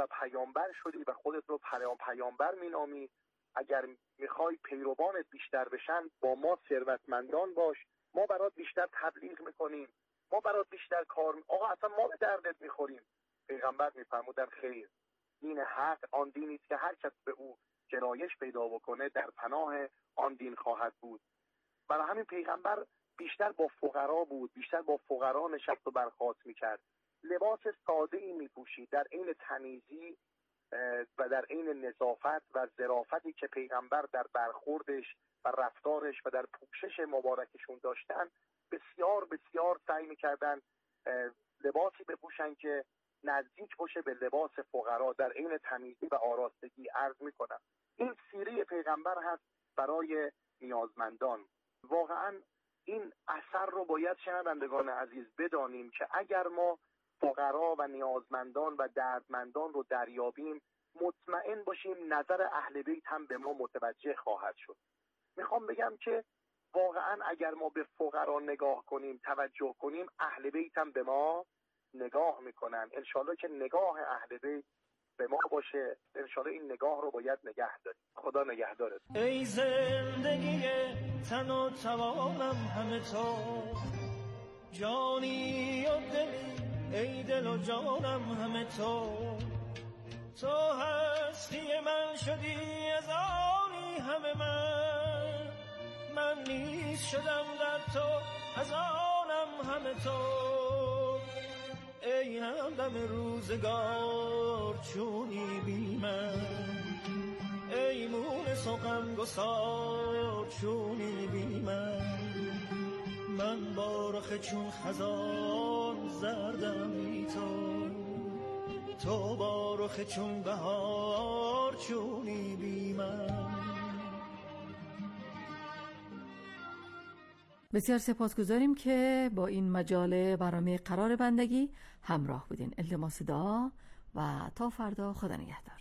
و پیامبر شدی و خودت رو پیامبر مینامی، اگر میخوای پیروانت بیشتر بشن با ما ثروتمندان باش، ما برات بیشتر تبلیغ میکنیم، ما برات بیشتر کار آقا اصلا ما به دردت میخوریم. پیغمبر میفرمودن خیر، دین حق آن دینی است که هر کس به او گرایش پیدا بکنه در پناه آن دین خواهد بود. برای همین پیغمبر بیشتر با فقرا بود، بیشتر با فقرا نشست و برخاست میکرد، لباس ساده ای میپوشید در عین تمیزی و در عین نظافت و ظرافتی که پیغمبر در برخوردش و رفتارش و در پوشش مبارکشون داشتن. بسیار بسیار سعی میکردن لباسی بپوشن که نزدیک باشه به لباس فقرا در عین تمیزی و آراستگی. عرض میکنم این سیره پیغمبر هست برای نیازمندان. واقعا این اثر رو باید شنوندگان عزیز بدانیم که اگر ما فقرا و نیازمندان و دردمندان رو دریابیم، مطمئن باشیم نظر اهل بیت هم به ما متوجه خواهد شد. میخوام بگم که واقعا اگر ما به فقرا نگاه کنیم، توجه کنیم، اهل بیت هم به ما نگاه میکنن. انشالله که نگاه اهل بیت به ما باشه، انشالله این نگاه رو باید نگه داریم. خدا نگهدارت. ای زندگی تن و توانم همه تو، جانی و دلی ای دل و جانم همه تو، تو هستی من شدی از آنی همه من نیز شدم در تو از آنم همه تو. ای همدم روزگار چونی بی من، ای مونس و غمگسار چونی بی من با رخ چون خزان زردم بی تو با رخ چون بهار چونی بی من. بسیار سپاسگزاریم که با این مجال برنامه قرار بندگی همراه بودین. التماس دعا و تا فردا. خدا نگهدار.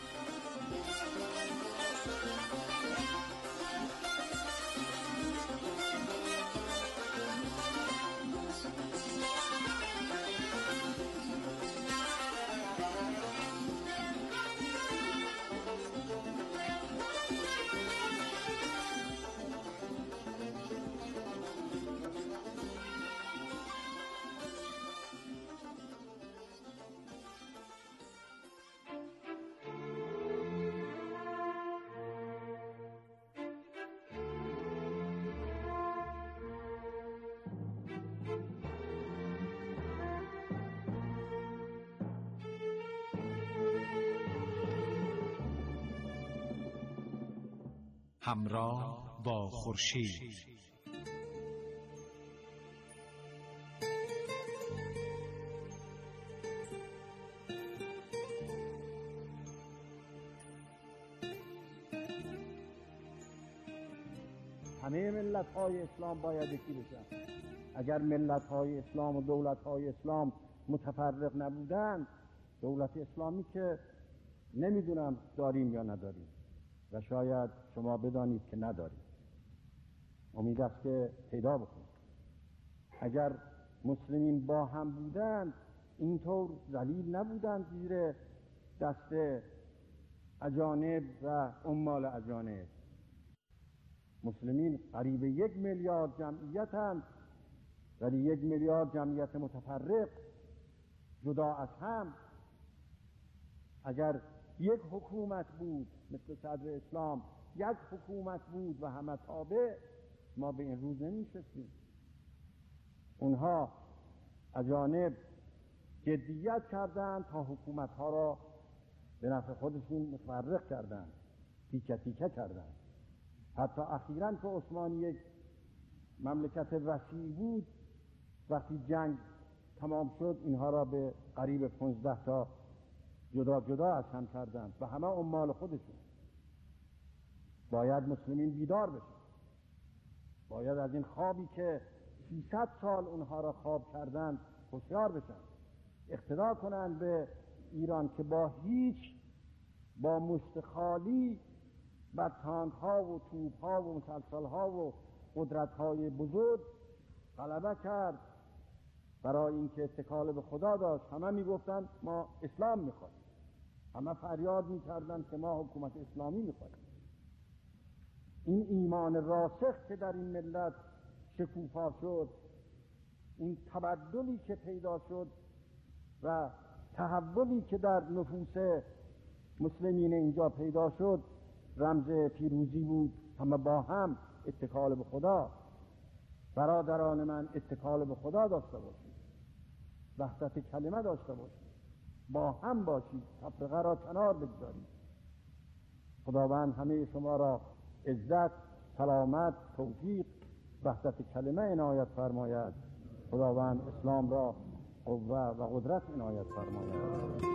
همراه با خورشید. همه ملت‌های اسلام باید یکی بشن. اگر ملت‌های اسلام و دولت‌های اسلام متفرق نبودن، دولت اسلامی که نمیدونم داریم یا نداریم و شاید شما بدانید که نداریم. امید است که پیدا بکنید. اگر مسلمین با هم بودند اینطور ذلیل نبودند زیر دست اجانب و عمال اجانب. مسلمین قریب 1 میلیارد جمعیتند، ولی 1 میلیارد جمعیت متفرق جدا از هم. اگر یک حکومت بود مثل صدر اسلام، یک حکومت بود و همه تابع، ما به این روز نمی‌شستیم. اونها اجانب جدیت کردند تا حکومت‌ها را به نفع خودشون متفرق کردند، تیکه تیکه کردند. حتی اخیراً که عثمانی یک مملکت وسیع بود، وقتی جنگ تمام شد اینها را به قریب 15 تا جدا جدا از هم کردند و همه عمال خودشون. باید مسلمین بیدار بشن، باید از این خوابی که 300 سال اونها را خواب کردند هوشیار بشن، اقتدا کنند به ایران که با مشت خالی بر تانک‌ها و توپ‌ها و مسلسل‌ها و قدرت‌های بزرگ غلبه کرد. برای اینکه اتکال به خدا داشت، همه میگفتند ما اسلام میخوایم. همه فریاد می‌کردند که ما حکومت اسلامی می‌خوایم. این ایمان راسخ که در این ملت شکوفا شد، این تبدلی که پیدا شد و تحولی که در نفوس مسلمین اینجا پیدا شد، رمز پیروزی بود. همه با هم اتکال به خدا، برادران من، اتکال به خدا داشته باشید، وحدت کلمه داشته باشید، با هم باشید، تفرقه را کنار بگذارید. خداوند همه شما را عزت، سلامت، توفیق، وحدت کلمه عنایت فرماید. خداوند اسلام را قوه و قدرت عنایت فرماید.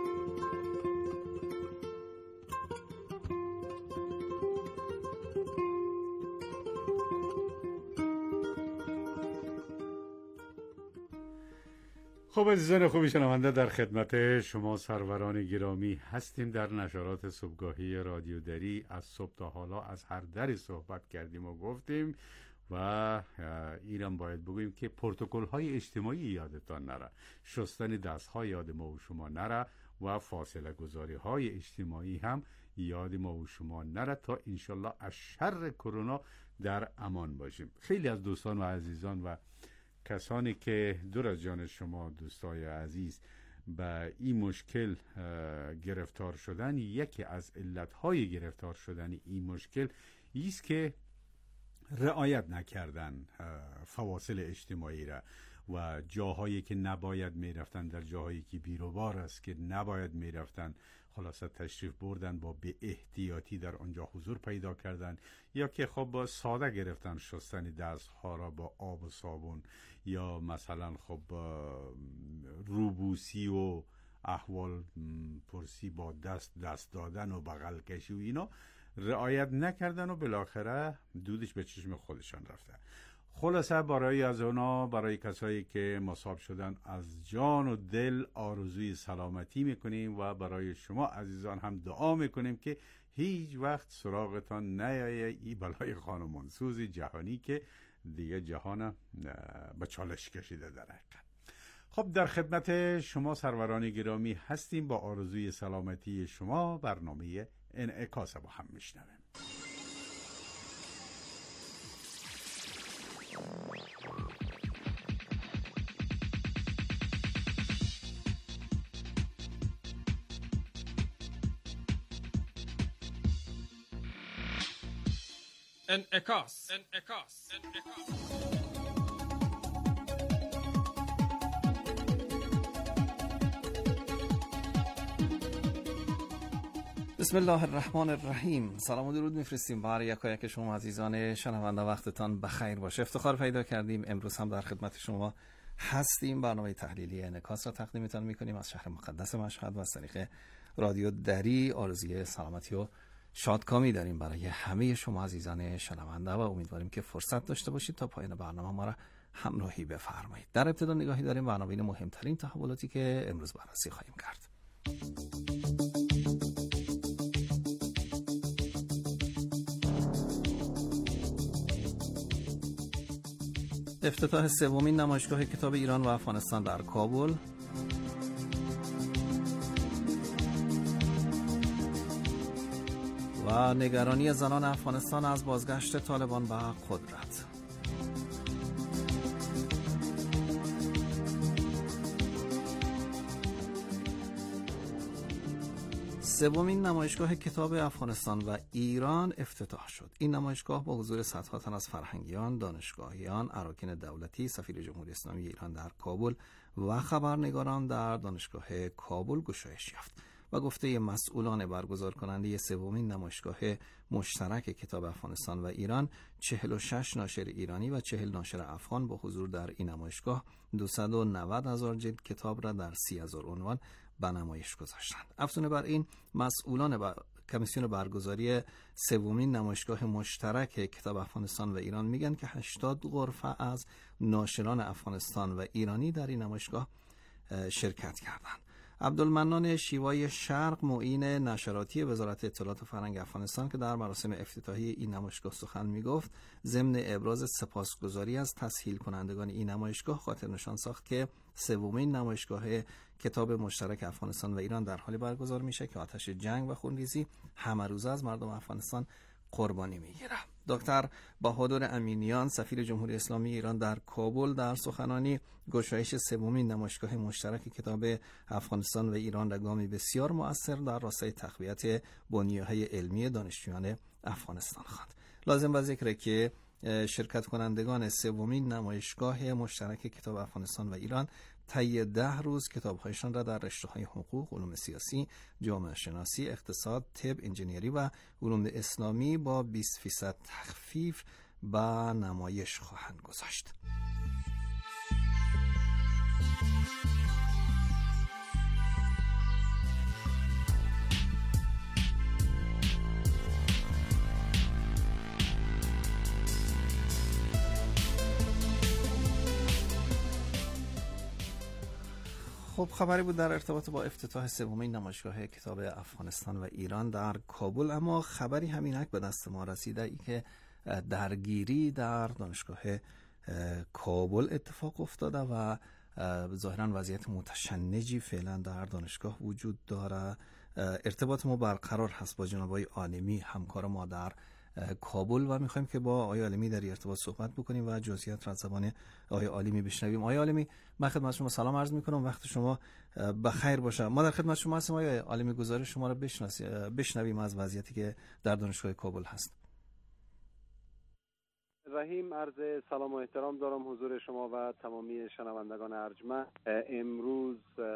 خب عزیزان خوبی شنونده، در خدمت شما سروران گرامی هستیم. در نشرات صبحگاهی رادیو دری از صبح تا حالا از هر دری صحبت کردیم و گفتیم و اینم باید بگوییم که پروتکل های اجتماعی یادتان نره، شستن دست ها یاد ما و شما نره و فاصله گذاری های اجتماعی هم یاد ما و شما نره تا انشالله از شر کرونا در امان باشیم. خیلی از دوستان و عزیزان و کسانی که دور از جان شما دوستای عزیز به این مشکل گرفتار شدن، یکی از علتهای گرفتار شدن این مشکل ایست که رعایت نکردن فواصل اجتماعی را و جاهایی که نباید میرفتن، در جاهایی که بیروبار است که نباید میرفتن، خلاصه تشریف بردن با به احتیاطی در آنجا حضور پیدا کردن، یا که خب با ساده گرفتن شستن دست ها را با آب و صابون، یا مثلا خب روبوسی و احوال پرسی با دست دادن و بغل کشی و اینا رعایت نکردن و بالاخره دودش به چشم خودشان رفته. خلاصه برای از اونا، برای کسایی که مصاب شدن، از جان و دل آرزوی سلامتی میکنیم و برای شما عزیزان هم دعا میکنیم که هیچ وقت سراغتان نیایه ای بلای خانمانسوز جهانی که دیگه جهان به چالش کشیده در حقیقت. خب در خدمت شما سروران گرامی هستیم، با آرزوی سلامتی شما برنامه انعکاس با هم میشنویم. انعکاس. بسم الله الرحمن الرحیم. سلام و درود میفرستیم بر یکایک شما عزیزان شنونده. وقتتان بخیر باشه. افتخار پیدا کردیم امروز هم در خدمت شما هستیم. برنامه تحلیلی انعکاس را تقدیمتان میکنیم از شهر مقدس مشهد و از طریق رادیو دری. آرزوی سلامتی و شادکامی داریم برای همه شما عزیزان شنونده و امیدواریم که فرصت داشته باشید تا پایان برنامه ما را همراهی بفرمایید. در ابتدا نگاهی داریم برنامه مهمترین تحولاتی که امروز بررسی خواهیم کرد. افتتاح سومین نمایشگاه کتاب ایران و افغانستان در کابل، و نگرانی زنان افغانستان از بازگشت طالبان به قدرت. سومین نمایشگاه کتاب افغانستان و ایران افتتاح شد. این نمایشگاه با حضور صدها تن از فرهنگیان، دانشگاهیان، اراکین دولتی، سفیر جمهوری اسلامی ایران در کابل و خبرنگاران در دانشگاه کابل گشایش یافت و گفته مسئولان برگزار کننده سومین نمایشگاه مشترک کتاب افغانستان و ایران، 46 ناشر ایرانی و 40 ناشر افغان با حضور در این نمایشگاه 290,000 جلد کتاب را در 30,000 عنوان به نمایش گذاشتند. افزون بر این، مسئولان کمیسیون برگزاری سومین نمایشگاه مشترک کتاب افغانستان و ایران میگن که 80 غرفه از ناشران افغانستان و ایرانی در این نمایشگاه شرکت کردند. عبدالمنان شیوای شرق معین نشراتی وزارت اطلاعات و فرهنگ افغانستان که در مراسم افتتاحی این نمایشگاه سخن میگفت، ضمن ابراز سپاسگزاری از تسهیل کنندگان این نمایشگاه خاطر نشان ساخت که سومین نمایشگاه کتاب مشترک افغانستان و ایران در حالی برگزار میشه که آتش جنگ و خونریزی همه روزه از مردم افغانستان قربانی میگیره. دکتر بهادر امینیان سفیر جمهوری اسلامی ایران در کابل در سخنانی گشایش سومین نمایشگاه مشترک کتاب افغانستان و ایران را گامی بسیار مؤثر در راستای تقویت بنیه‌های علمی دانشجویان افغانستان خواند. لازم به ذکر که شرکت کنندگان سومین نمایشگاه مشترک کتاب افغانستان و ایران طی 10 روز کتاب‌هایشان را در رشته‌های حقوق، علوم سیاسی، جامعه شناسی، اقتصاد، طب، انجینری و علوم اسلامی با 20% تخفیف به نمایش خواهند گذاشت. خب خبری بود در ارتباط با افتتاح سومین نمایشگاه کتاب افغانستان و ایران در کابل، اما خبری همینک به دست ما رسیده ای که درگیری در دانشگاه کابل اتفاق افتاده و ظاهرا وضعیت متشنجی فعلا در دانشگاه وجود داره. ارتباط ما برقرار هست با جناب آقای عالمی، همکار ما در کابل، و میخوایم که با آقای عالمی در ارتباط صحبت بکنیم و جزئیات را از زبان آقای عالمی بشنویم. آقای عالمی، من خدمت شما سلام عرض میکنم، وقت شما بخیر باشه. ما در خدمت شما هستیم آقای عالمی، گزارش شما را بشنویم از وضعیتی که در دانشگاه کابل هست. رحیم، عرض سلام و احترام دارم حضور شما و تمامی شنوندگان ارجمند. امروز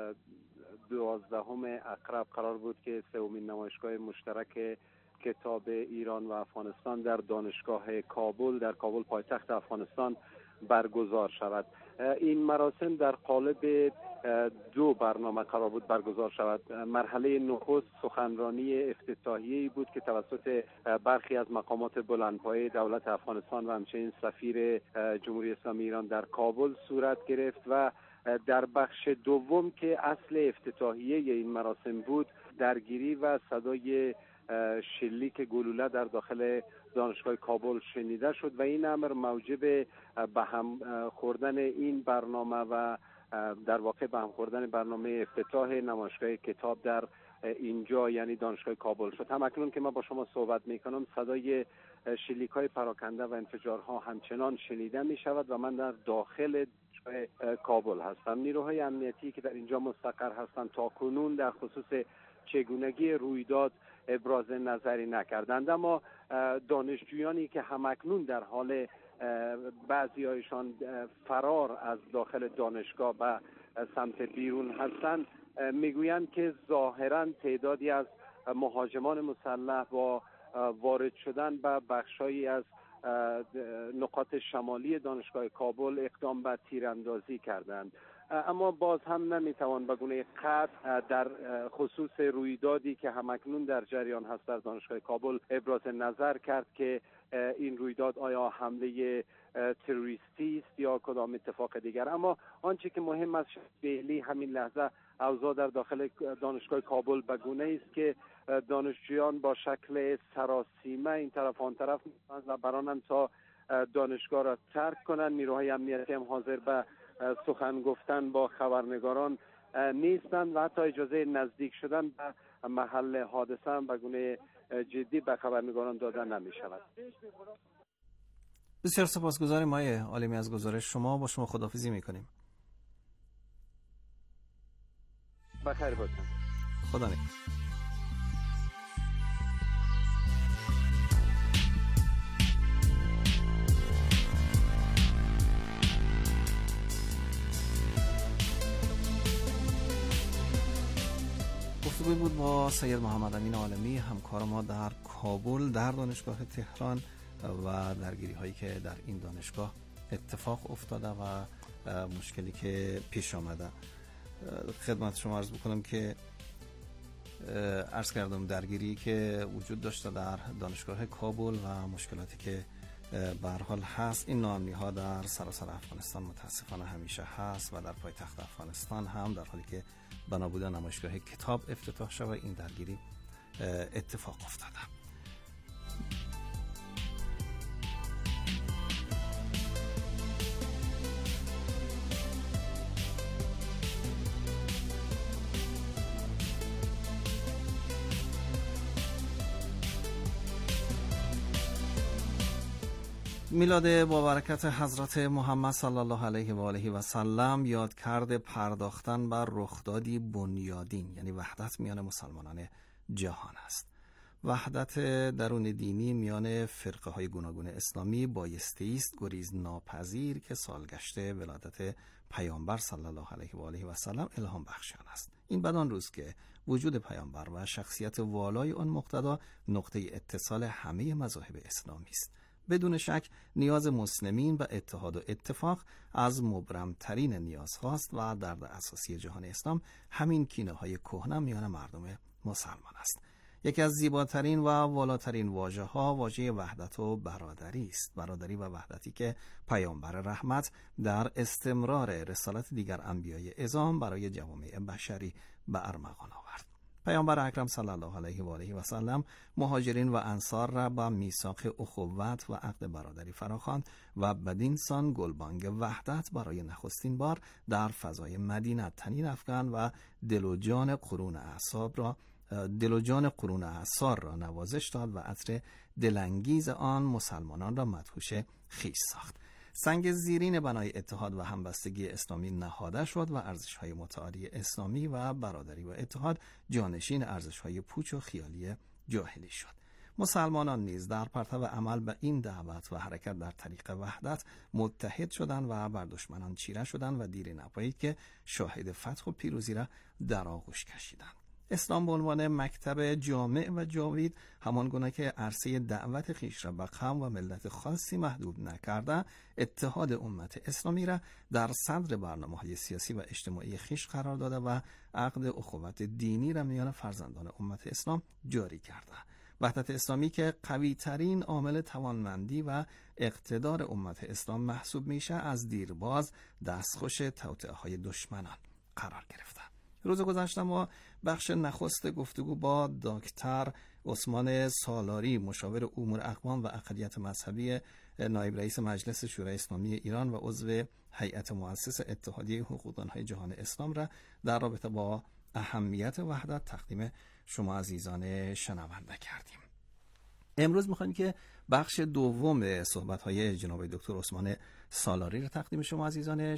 12 اکتبر قرار بود که سومین نمایشگاه مشترک کتاب ایران و افغانستان در دانشگاه کابل در کابل پایتخت افغانستان برگزار شود. این مراسم در قالب 2 برنامه قرار بود برگزار شود. مرحله نخست سخنرانی افتتاحیه‌ای بود که توسط برخی از مقامات بلندپایه دولت افغانستان و همچنین سفیر جمهوری اسلامی ایران در کابل صورت گرفت و در بخش دوم که اصل افتتاحیه این مراسم بود، درگیری و صدای شلیک گلوله در داخل دانشگاه کابل شنیده شد و این امر موجب به هم خوردن این برنامه و در واقع به هم خوردن برنامه افتتاح نمایشگاه کتاب در اینجا یعنی دانشگاه کابل شد. هم اکنون که ما با شما صحبت میکنم صدای شلیک‌های پراکنده و انفجارها همچنان شنیده می شود و من در داخل کابل هستم. نیروهای امنیتی که در اینجا مستقر هستند تا کنون در خصوص چگونگی رویداد ابراز نظری نکردند، اما دانشجویانی که همکنون در حال بعضی هایشان فرار از داخل دانشگاه به سمت بیرون هستند میگویند که ظاهراً تعدادی از مهاجمان مسلح با وارد شدن به بخشایی از نقاط شمالی دانشگاه کابل اقدام به تیراندازی کردند، اما باز هم نمیتوان به گونه قطع در خصوص رویدادی که همکنون در جریان هست در دانشگاه کابل ابراز نظر کرد که این رویداد آیا حمله تروریستی است یا کدام اتفاق دیگر. اما آنچه که مهم است فعلی همین لحظه اوضاع در داخل دانشگاه کابل به گونه است که دانشجویان با شکل سراسیمه این طرف آن طرف و برانند تا دانشگاه را ترک کنند. نیروهای امنیتی هم حاضر به سخن گفتن با خبرنگاران نیستند و حتی اجازه نزدیک شدن به محل حادثه هم به گونه جدی به خبرنگاران دادن نمی شود. بسیار سپاسگزاریم آقای عالمی از گزارش شما. با شما خداحافظی میکنیم. بخیر باشید. خدا نگهدار. گفتگوی بود با سید محمد امین عالمی، همکار ما در کابل در دانشگاه تهران و درگیری هایی که در این دانشگاه اتفاق افتاده و مشکلی که پیش آمده. خدمت شما عرض بکنم که عرض کردم درگیری که وجود داشته در دانشگاه کابل و مشکلاتی که به هر حال هست. این ناامنی ها در سراسر افغانستان متاسفانه همیشه هست و در پایتخت افغانستان هم در حالی که بنا بوده نمایشگاه کتاب افتتاح شد این درگیری اتفاق افتاده. میلاد با برکت حضرت محمد صلی الله علیه و آله و سلم یادکرد پرداختن بر رخدادی بنیادین یعنی وحدت میان مسلمانان جهان است. وحدت درون دینی میان فرقه های گوناگون اسلامی بایسته است گریز ناپذیر که سالگشت ولادت پیامبر صلی الله علیه و آله و سلم الهام بخشان است. این بدان روز که وجود پیامبر و شخصیت والای آن مقتدا نقطه اتصال همه مذاهب اسلامی است. بدون شک نیاز مسلمین و اتحاد و اتفاق از مبرمترین نیازهاست و درد اساسی جهان اسلام همین کینه‌های کهنه میان مردم مسلمان است. یکی از زیباترین و والاترین واژه‌ها واژه وحدت و برادری است. برادری و وحدتی که پیامبر رحمت در استمرار رسالت دیگر انبیای اعظام برای جوامع بشری به ارمغان آورد. پیامبر اکرم صلی الله علیه و آله و سلم مهاجرین و انصار را با میثاق اخوت و عقد برادری فراخواند و بدین سان گلبانگ وحدت برای نخستین بار در فضای مدینه طنین افکند و دل و جان قرون اعصار را نوازش داد و عطر دلانگیز آن مسلمانان را مدهوش خویش ساخت. سنگ زیرین بنای اتحاد و همبستگی اسلامی نهاده شد و ارزش‌های متعالی اسلامی و برادری و اتحاد جانشین ارزش‌های پوچ و خیالی جاهلی شد. مسلمانان نیز در پرتو عمل به این دعوت و حرکت در طریق وحدت متحد شدند و بر دشمنان چیره شدند و دیر نپایید که شاهد فتح و پیروزی را در آغوش کشیدند. اسلام به عنوان مکتب جامع و جاوید همان گونه که عرصه دعوت خویش را به قوم و ملت خاصی محدود نکرده، اتحاد امت اسلامی را در صدر برنامه‌های سیاسی و اجتماعی خویش قرار داده و عقد اخوت دینی را میان فرزندان امت اسلام جاری کرده. وحدت اسلامی که قوی ترین عامل توانمندی و اقتدار امت اسلام محسوب میشه از دیرباز دستخوش توطئه‌های دشمنان قرار گرفته. روز گذشته ما بخش نخست گفتگو با دکتر عثمان سالاری مشاور امور اقوام و اقلیت مذهبی نایب رئیس مجلس شورای اسلامی ایران و عضو هیئت مؤسس اتحادیه حقوقدانهای جهان اسلام را در رابطه با اهمیت وحدت تقدیم شما عزیزان شنونده کردیم. امروز می‌خوایم که بخش دوم صحبت‌های جناب دکتر عثمان سالاری را تقدیم شما عزیزان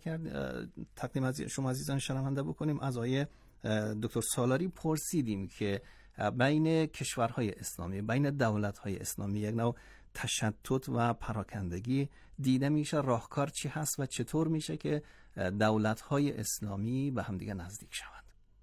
شنونده بکنیم. از آقای دکتر سالاری پرسیدیم که بین کشورهای اسلامی، بین دولت‌های اسلامی یک نوع تشتت و پراکندگی دیده میشه. راهکار چی هست و چطور میشه که دولت‌های اسلامی به هم دیگه نزدیک شوند؟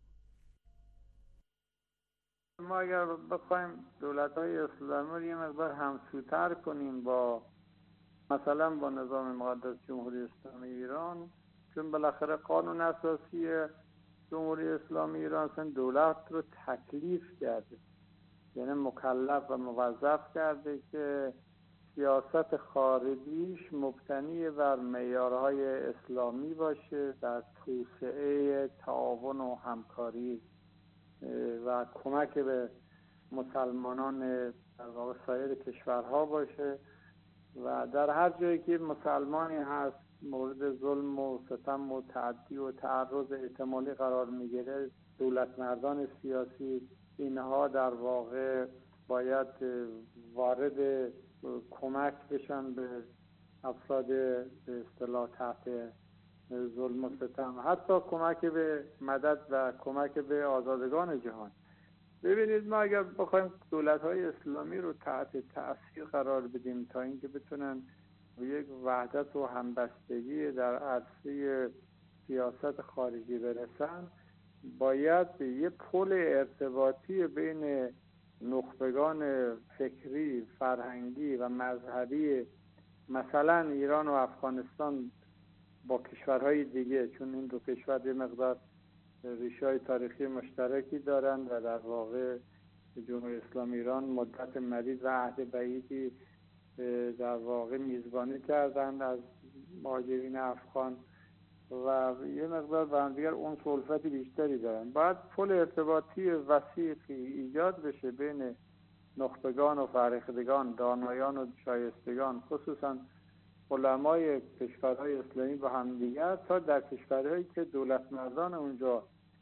ما اگر بخوایم دولت‌های اسلامی رو یه مقدار همسوتر کنیم با مثلا با نظام مقدس جمهوری اسلامی ایران، چون بالاخره قانون اساسی جمهوری اسلامی ایران اصلا دولت رو تکلیف کرده، یعنی مکلف و موظف کرده که سیاست خارجیش مبتنی بر معیارهای اسلامی باشه، در توسعه تعاون و همکاری و کمک به مسلمانان در واقع سایر کشورها باشه و در هر جایی که مسلمانی هست مورد ظلم و ستم و تعدی و تعرض احتمالی قرار میگیره، دولت مردان سیاسی اینها در واقع باید وارد کمک بشن به افراد به اصطلاح تحت ظلم و ستم، حتی کمک به مدد و کمک به آزادگان جهان. ببینید ما اگر بخوایم دولت‌های اسلامی رو تحت تأثیر قرار بدیم تا اینکه بتونن به یک وحدت و همبستگی در عرصه سیاست خارجی برسن، باید یه پل ارتباطی بین نخبگان فکری، فرهنگی و مذهبی مثلا ایران و افغانستان با کشورهای دیگه، چون این دو کشور یه مقدار ریشه‌های تاریخی مشترکی دارن و در واقع جمهوری اسلامی ایران مدت مدید و عهد بعیدی در واقع میزبانی کردند از مهاجرین افغان و یه مقدار به هم دیگر اون الفت بیشتری دارن. باید پل ارتباطی وسیقی ایجاد بشه بین نخبگان و فرهیختگان، دانایان و شایستگان، خصوصا علمای کشورهای اسلامی با هم دیگر، تا در کشورهایی که دولت مردان اونجا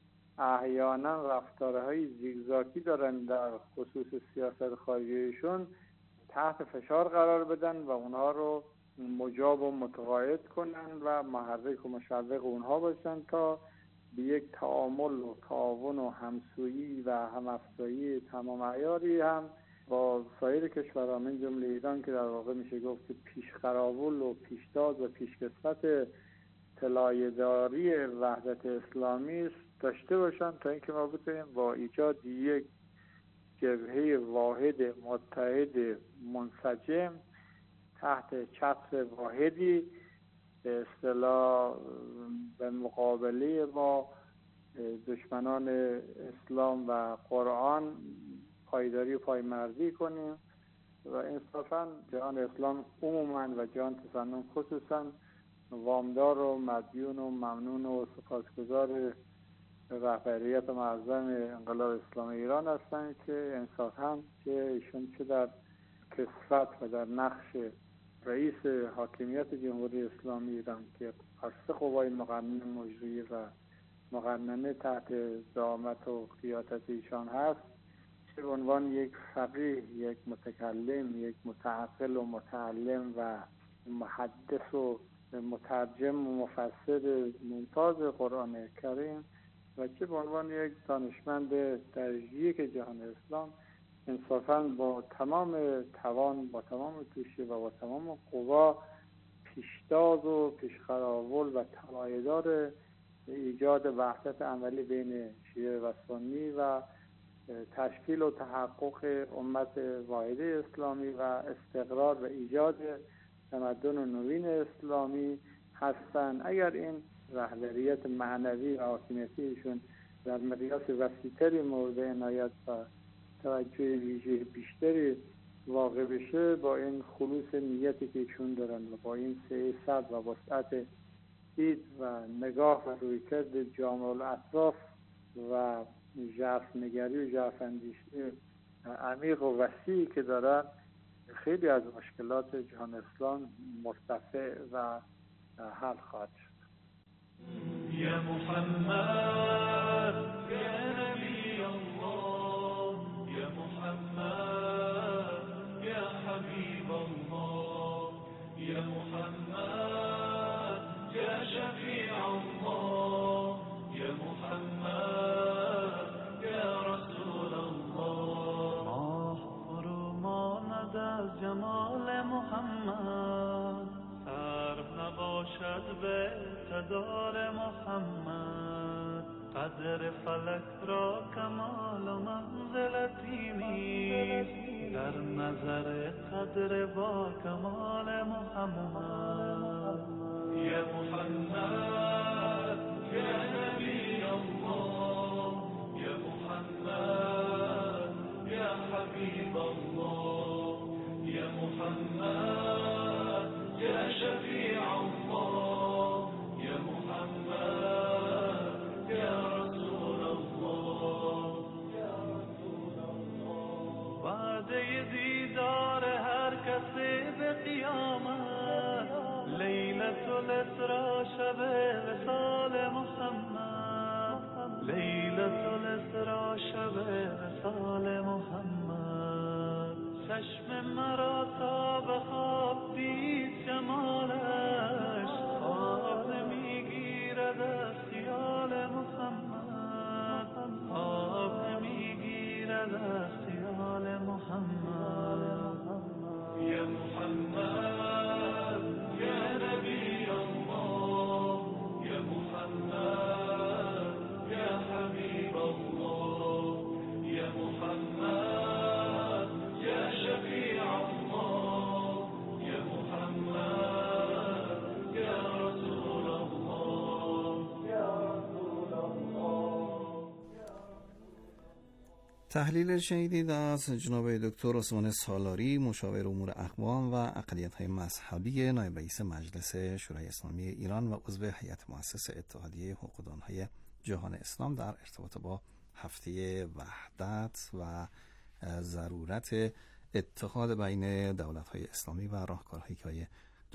احیانا رفتارهای زیگزاگی دارن در خصوص سیاست خارجیشون تحت فشار قرار بدن و اونها رو مجاب و متقاعد کنن و محرک و مشوق اونها باشن تا به یک تعامل و تعاون و همسویی و همافزایی تمام عیاری هم با سایر کشورها من جمله ایران که در واقع میشه گفت که پیشقراول و پیشتاز و پیشکسوت طلایه‌داری وحدت اسلامی داشته باشن تا اینکه ما بتونیم با ایجاد یک جبهه واحد متحد منسجم تحت چتر واحدی به اصطلاح به مقابله با دشمنان اسلام و قرآن پایداری و پایمردی کنیم و انصافا جهان اسلام عموما و جهان تسنن خصوصا وامدار و مدیون و ممنون و سپاسگزار رهبریت معظم انقلاب اسلامی ایران هستند که انصافا که ایشون چه در کسفت و در نقش رئیس حاکمیت جمهوری اسلامی ایران که از سه قوای مقننه مجریه و مقننه تحت زعامت و قیادت ایشان هست، چه به عنوان یک فقیه، یک متکلم، یک متعقل و متعلم و محدث و مترجم و مفسر ممتاز قرآن کریم و چه به عنوان یک دانشمند درجه‌ای که جهان اسلام انصافاً با تمام توان، با تمام توشه و با تمام قوا پیشتاز و پیشقراول و طلایه‌دار ایجاد وحدت عملی بین شیعه و سنی و تشکیل و تحقق امت واحده اسلامی و استقرار و ایجاد تمدن نوین اسلامی هستند. اگر این رهبریت معنوی و حاکمیتیشون در مقیاس وسیع‌تری مورد عنایت و توجه ویژه بیشتری واقع بشه، با این خلوص نیتی که ایشون دارن و با این سعی و وسعت دید و نگاه و رویکرد جامع الاطراف و ژرف‌نگری و ژرف‌اندیشی عمیق و وسیعی که دارن، خیلی از مشکلات جهان اسلام مرتفع و حل خواهد شد. یا محمد یا نبی الله یا محمد یا حبیب الله یا محمد یا شفیع الله یا محمد یا رسول الله. ماه فروماند از جمال محمد، سرو نباشد به اقتدار محمد. قدر فلک را کمال و منزلتی نیست، در نظر قدر با کمال محمد. یا محمد یا نبی الله یا محمد یا حبیب الله یا محمد یا شفیع الله یا محمد یا رسول الله. وعده دیدار هر کسی به قیامت، لیلت الاسرا شب وصال محمد، لیلت الاسرا شب وصال محمد. چشم مرا تا به خواب دید جمالش، خواب نمیگیرد از خیال محمد، خواب نمیگیرد از خیال محمد. یا محمد یا نبی الله یا محمد یا حبیب الله یا محمد یا شفیع الله یا محمد یا رسول الله یا رسول الله. تحلیل شنیدید از جناب دکتر عثمان سالاری، مشاور امور اقوام و اقلیت‌های مذهبی، نایب رئیس مجلس شورای اسلامی ایران و عضو هیئت مؤسسه اتحادیه حقوق‌دان‌های جهان اسلام در ارتباط با هفته وحدت و ضرورت اتحاد بین دولت‌های اسلامی و راهکارهایی که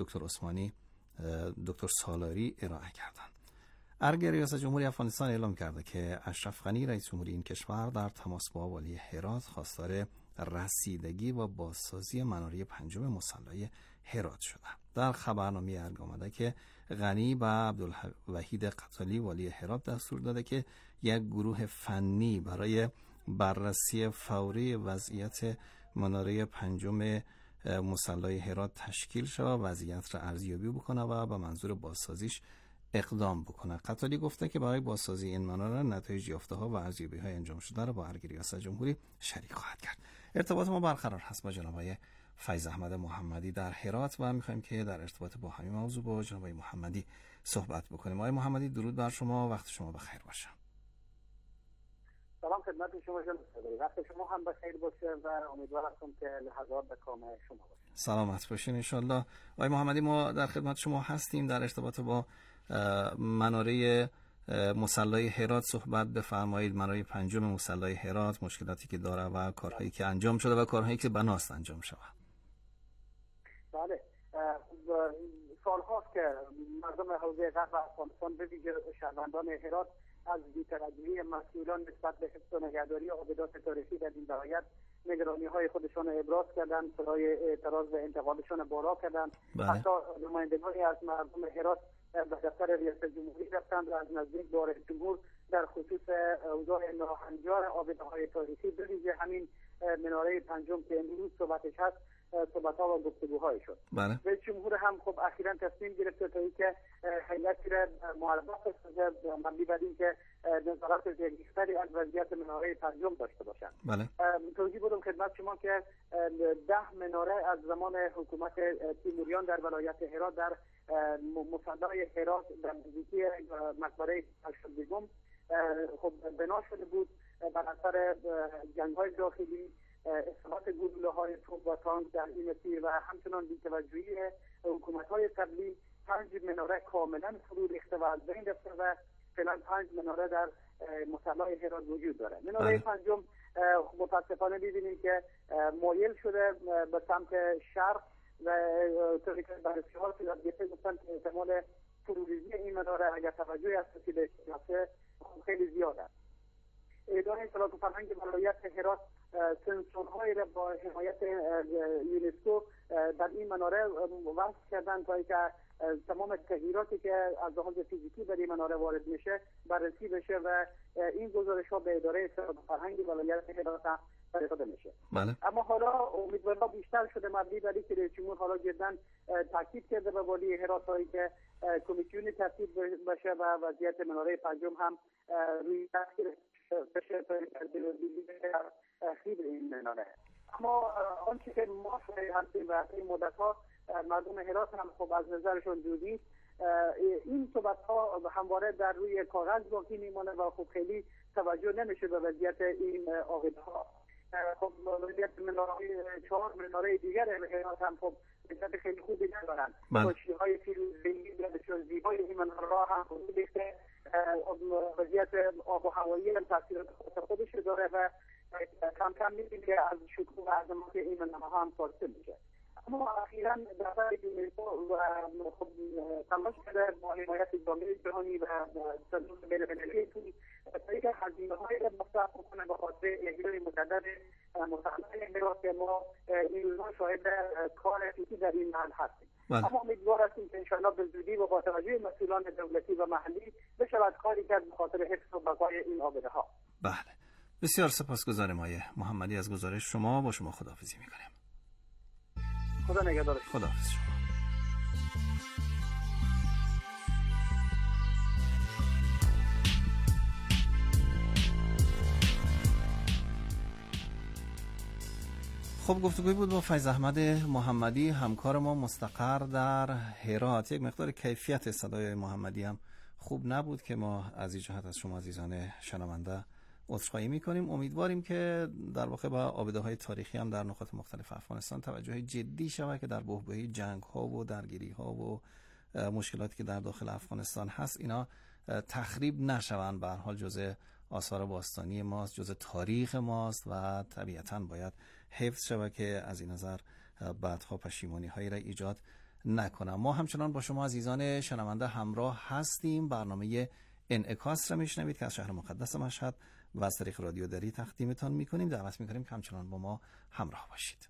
دکتر سالاری ارائه کردند. ارگ ریاست جمهوری افغانستان اعلام کرده که اشرف غنی رئیس جمهوری این کشور در تماس با والی هرات خواستار رسیدگی و بازسازی مناره پنجم مصلی هرات شده. در خبرنامه ارگ آمده که غنی به عبدالوحید قتالی والی هرات دستور داده که یک گروه فنی برای بررسی فوری وضعیت مناره پنجم مصلی هرات تشکیل شود و وضعیت را ارزیابی بکنه و به منظور بازسازیش اقدام بکنه. قتالی گفته که برای بازسازی این مناره نتایج یافته‌ها و ارزیابی‌های انجام شده را با ارگ ریاست جمهوری شریک خواهد کرد. ارتباط ما برقرار هست با جناب فیض احمد محمدی در هرات و می‌خوایم که در ارتباط با همین موضوع با جناب محمدی صحبت بکنیم. آقای محمدی درود بر شما، وقت شما بخیر باشه. سلام خدمت شما جناب، وقت شما هم بخیر باشه و امیدوارم که لحظات به کام شما باشه. سلامت باشین ان شاء الله. آقای محمدی ما در خدمت شما هستیم در ارتباط با مناره مصلی هرات صحبت بفرمایید. مناره پنجم مصلی هرات، مشکلاتی که داره و کارهایی که انجام شده و کارهایی که بناست انجام شود. بله، سال‌هاست که مردم حوزه غرب افغانستان به ویژه شهروندان هرات از بی‌توجهی مسئولان نسبت به حفظ و نگهداری آبدات تاریخی در این ولایت نگرانی‌های خودشان ابراز کردند، برای اعتراض به انتقالشان بالا کردند. حتی نمایندگانی از مردم هرات به دفتر ریاست جمهوری رفتند و از نزدیک با رئیس جمهور در خصوص اوضاع ناهنجار آبده‌های تاریخی به ویژه همین مناره پنجم که امروز صحبتش هست صحبت‌ها و گفتگوهای شد. رئیس جمهور هم خب اخیراً تصمیم گرفت تا اینکه هیئتی را معرفی کنه مبنی بر اینکه نظارت بیشتری از وضعیت مناره پنجم داشته باشند. توضیح بدم خدمت شما که 10 مناره از زمان حکومت تیموریان در ولایت هرات در مصلی هرات در نزدیکی مقبره اشرف بیگم خب بنا شده بود بر اثر جنگ‌های داخلی، اصابت گلوله‌های توپ و تانک در این مسیر و همچنان بی‌توجهی حکومت‌های قبلی 5 مناره کاملا فرو ریخته و از بین رفته و فعلا 5 مناره در مصلی هرات وجود داره. مناره پنجم متاسفانه می‌بینیم که مایل شده به سمت شرق و طوری که بررسی‌ها صورت گفتن که احتمال فروریزی این مناره اگر توجهی از کسی بهش نشه خیلی زیاد است. اداره اطلاعات و فرهنگ ولایت هرات سنسورهایی را با حمایت یونسکو در این مناره وصل کردن تا اینکه تمام تغییراتی که از لحاظ فیزیکی در این مناره وارد میشه بررسی بشه و این گزارش ها به اداره اطلاعات و فرهنگ ولایت هرات فرستاده میشه. اما حالا امیدوارم بیشتر شده مبنی بر اینکه رئیس جمهور حالا جدا تاکید کرده به والی هرات هایی که کمیسیونی ترتیب بشه و وضعیت مناره پنجم هم روی بشه خیلی این مناره. اما آنچه که ما هستیم و این مدت ها مردم هرات هم خب از نظرشون جدید این صحبت ها همواره در روی کاغذ باقی میمونه و خب خیلی توجه نمیشه به وضعیت این عقیده ها. خب وضعیت مناره 4 مناره دیگر هرات هم خب وضعیت خیلی خوبی ندارن. کاشی های فیروزه‌ای بسیار زیبای این مناره ها هم خودی که وضعیت آب و هوایی هم تاثیرات خودش داره و کم کم می‌بینیم که از شکوه و عظمت این مناره ها هم فاصله میشه. اما اخیراً دفتر یونسکو و خب تلاش کرده با حمایت جامعه جهانی و صندوق بین‌المللی توی طریق هزینه‌های را مصرف کنه به خاطر احیای مجدد مصلی هرات که ما این روزها شاهد کار فیزیکی در این محل هستیم. اما امیدوار هستیم که انشاءالله به زودی و با توجه مسئولان دولتی و محلی بشود کاری کرد به خاطر حفظ و بقای این آبده ها. بله، بسیار سپاسگزارم آقای محمدی از گزارش شما. با شما خداحافظی می‌کنیم. خدا نگهدار. خداحافظ شما. خب گفتگوی بود با فیض احمد محمدی، همکار ما مستقر در هرات. یک مقدار کیفیت صدای محمدی هم خوب نبود که ما از این جهت از شما عزیزان شنونده عذرخواهی میکنیم. امیدواریم که در واقع با آبده‌های تاریخی هم در نقاط مختلف افغانستان توجه جدی شود که در بحبوحه جنگ‌ها و درگیری‌ها و مشکلاتی که در داخل افغانستان هست اینا تخریب نشوند. به هر حال جزء آثار باستانی ماست، جزء تاریخ ماست و طبیعتاً باید حفظ شود که از این نظر بعدها پشیمانی‌هایی را ایجاد نکنم. ما همچنان با شما عزیزان شنونده همراه هستیم. برنامه انعکاس را میشنوید که از شهر مقدس مشهد و از طریق رادیو دری تقدیمتان میکنیم. دعوت میکنیم که همچنان با ما همراه باشید.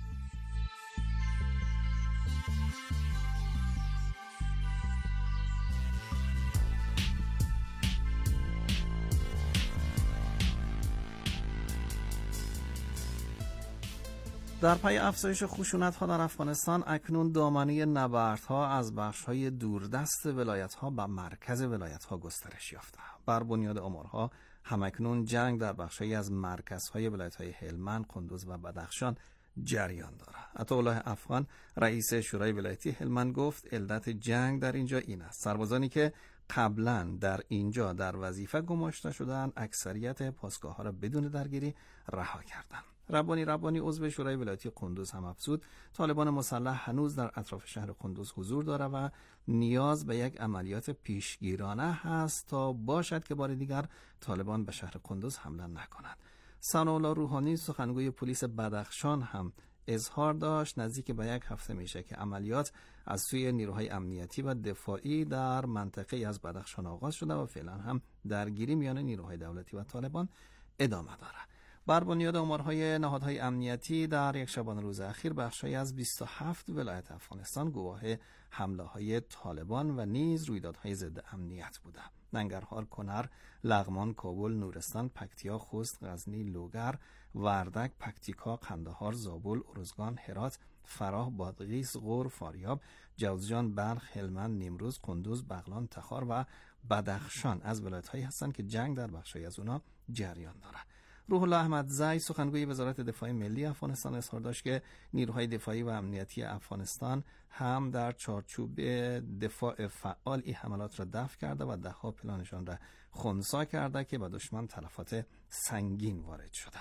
در پی افزایش خشونت‌ها در افغانستان اکنون دامنه نبردها از بخش‌های دوردست ولایت‌ها به مرکز ولایت‌ها گسترش یافته. بر بنیاد آمارها همکنون جنگ در بخش‌هایی از مرکزهای ولایت‌های هلمند، قندوز و بدخشان جریان دارد. عطاالله افغان رئیس شورای ولایتی هلمند گفت علت جنگ در اینجا این است: سربازانی که قبلا در اینجا در وظیفه گماشته شدند اکثریت پاسگاه‌ها را بدون درگیری رها کردند. ربانی عضو شورای ولایتی قندوز هم افزود طالبان مسلح هنوز در اطراف شهر قندوز حضور دارد و نیاز به یک عملیات پیشگیرانه هست تا باشد که بار دیگر طالبان به شهر قندوز حمله نکنند. ثناالله روحانی سخنگوی پلیس بدخشان هم اظهار داشت نزدیک به یک هفته میشه که عملیات از سوی نیروهای امنیتی و دفاعی در منطقه از بدخشان آغاز شده و فعلا هم درگیری میان نیروهای دولتی و طالبان ادامه دارد. بر بنیاد آمارهای نهادهای امنیتی در یک شبانه روز اخیر بخشی از 27 ولایت افغانستان گواه حمله‌های طالبان و نیز رویدادهای ضد امنیت بودند. ننگرهار، کنر، لغمان، کابل، نورستان، پکتیا، خوست، غزنی، لوگر، وردک، پکتیکا، قندهار، زابل، ارزگان، هرات، فراه، بادغیس، غور، فاریاب، جوزجان، بلخ، هلمند، نیمروز، قندوز، بغلان، تخار و بدخشان از ولایت‌هایی هستند که جنگ در بخشی از اونا جریان دارد. روح الله احمدزی سخنگوی وزارت دفاع ملی افغانستان اظهار داشت که نیروهای دفاعی و امنیتی افغانستان هم در چارچوب دفاع فعال این حملات را دفع کرده و ده‌ها پلانشان را خنثی کرده که به دشمن تلفات سنگین وارد شده.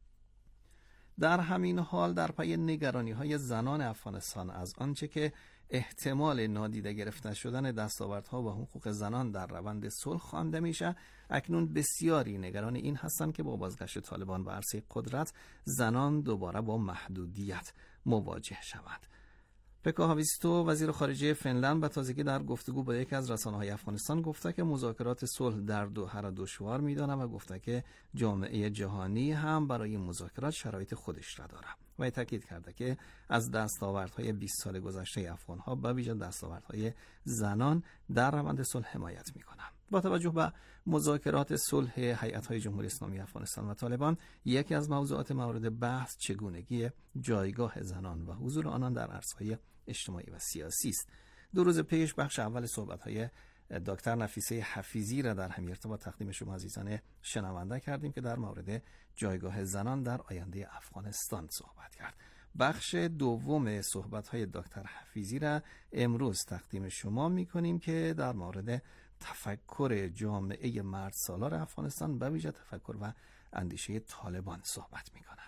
در همین حال در پی نگرانی‌های زنان افغانستان از آنچه که احتمال نادیده گرفته شدن دستاوردها و حقوق زنان در روند صلح خوانده میشه، اکنون بسیاری نگران این هستند که با بازگشت طالبان به عرصه قدرت زنان دوباره با محدودیت مواجه شوند. پکا هاویستو وزیر خارجه فنلند به تازگی در گفتگو با یکی از رسانه‌های افغانستان گفته که مذاکرات صلح در دوحه را دشوار می‌دانه و گفته که جامعه جهانی هم برای مذاکرات شرایط خودش را داره و تاکید کرده که از دستاوردهای 20 سال گذشته افغان‌ها به ویژه دستاوردهای زنان در روند صلح حمایت می‌کنند. با توجه به مذاکرات صلح هیئت‌های جمهوری اسلامی افغانستان و طالبان، یکی از موضوعات مورد بحث چگونگی جایگاه زنان و حضور آنان در عرصه‌های اجتماعی و سیاسی است. 2 روز پیش بخش اول صحبت‌های دکتر نفیسه حفیظی را در همین ارتباط تقدیم شما عزیزان شنونده کردیم که در مورد جایگاه زنان در آینده افغانستان صحبت کرد. بخش دوم صحبت‌های دکتر حفیظی را امروز تقدیم شما می‌کنیم که در مورد تفکر جامعه مرد سالار افغانستان به ویژه تفکر و اندیشه طالبان صحبت می‌کنه.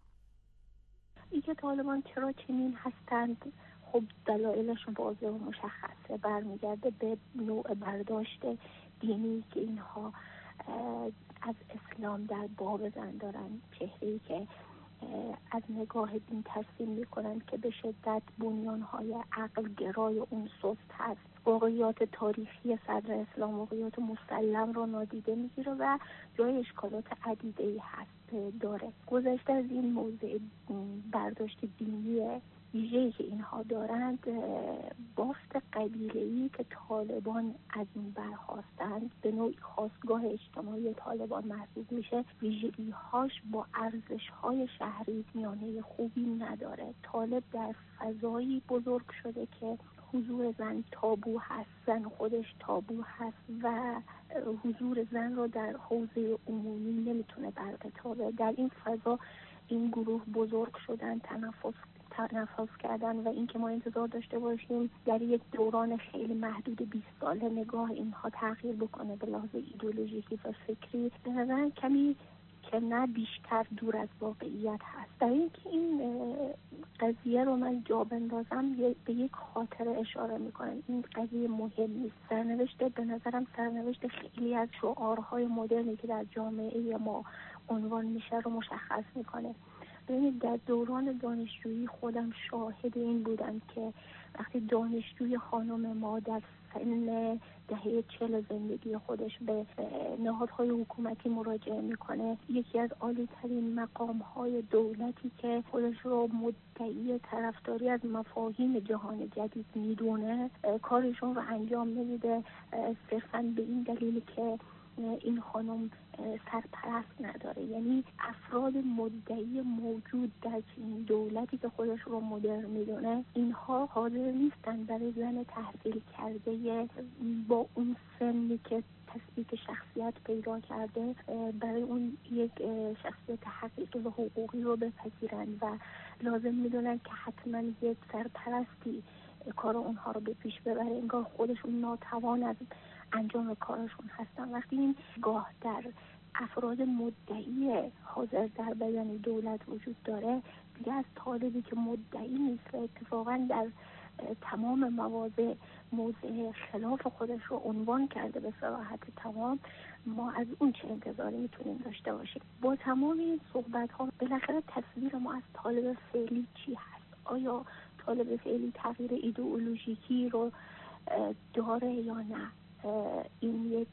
اینکه طالبان چرا چنین هستند، خب دلایلشون واضح و مشخصه، برمیگرده به نوع برداشت دینی که اینها از اسلام در واقع دارن، چهره‌ای که از نگاه دین ترسیم میکنن که به شدت بنیانهای عقل گرای اون سست هست. واقعیات تاریخی صدر اسلام واقعیات مسلم رو نادیده میگیره و جای اشکالات عدیده‌ای هست داره. گذشته از این موضوع برداشت دینی ویژه‌ای که اینها دارند، بافت قبیله‌ای که طالبان از این برخواستند به نوعی خاستگاه اجتماعی طالبان محسوب میشه. ویژگی‌هاش با ارزش‌های شهری میانه خوبی نداره. طالب در فضایی بزرگ شده که حضور زن تابو هست، زن خودش تابو هست و حضور زن رو در حوزه عمومی نمیتونه بربتابه. در این فضا این گروه بزرگ شدن، تنفس کردن و اینکه ما انتظار داشته باشیم در یک دوران خیلی محدود 20 ساله نگاه اینها تغییر بکنه به لحاظ ایدئولوژیکی و فکری، به نظر کمی که نه بیشتر دور از واقعیت هست. در اینکه این قضیه رو من جا بندازم به یک خاطره اشاره میکنم. این قضیه مهم نیست. سرنوشت به نظرم سرنوشت خیلی از شعارهای مدرنی که در جامعه ما عنوان میشه رو مشخص میکنه. ببینید در دوران دانشجویی خودم شاهد این بودم که وقتی دانشجوی خانم ما در سن دهه 40 زندگی خودش به نهادهای حکومتی مراجعه میکنه، یکی از عالی‌ترین مقام‌های دولتی که خودش رو مدعی طرفداری از مفاهیم جهان جدید میدونه کارشون رو انجام نمیده، صرفاً به این دلیل که این خانم سرپرست نداره. یعنی افراد مدعی موجود در این دولتی که خودش رو مدرن میدونه، اینها حاضر نیستن برای زن تحصیل کرده با اون سنی که تثبیت شخصیت پیدا کرده برای اون یک شخصیت حقیقی و حقوقی رو بپذیرن و لازم میدونن که حتما یک سرپرستی کار اونها رو به پیش ببره. انگار خودشون ناتوان از انجام کارشون هستن. وقتی این گاه در افراد مدعی حاضر در بدن دولت وجود داره، دیگه از طالبی که مدعی نیست و اتفاقا در تمام مواضع موضع خلاف خودش رو عنوان کرده به صراحت تمام، ما از اون چه انتظاری میتونیم داشته باشیم؟ با تمام این صحبت ها بالاخره تصویر ما از طالب فعلی چی هست؟ آیا طالب فعلی تغییر ایدئولوژیکی رو داره یا نه؟ این یک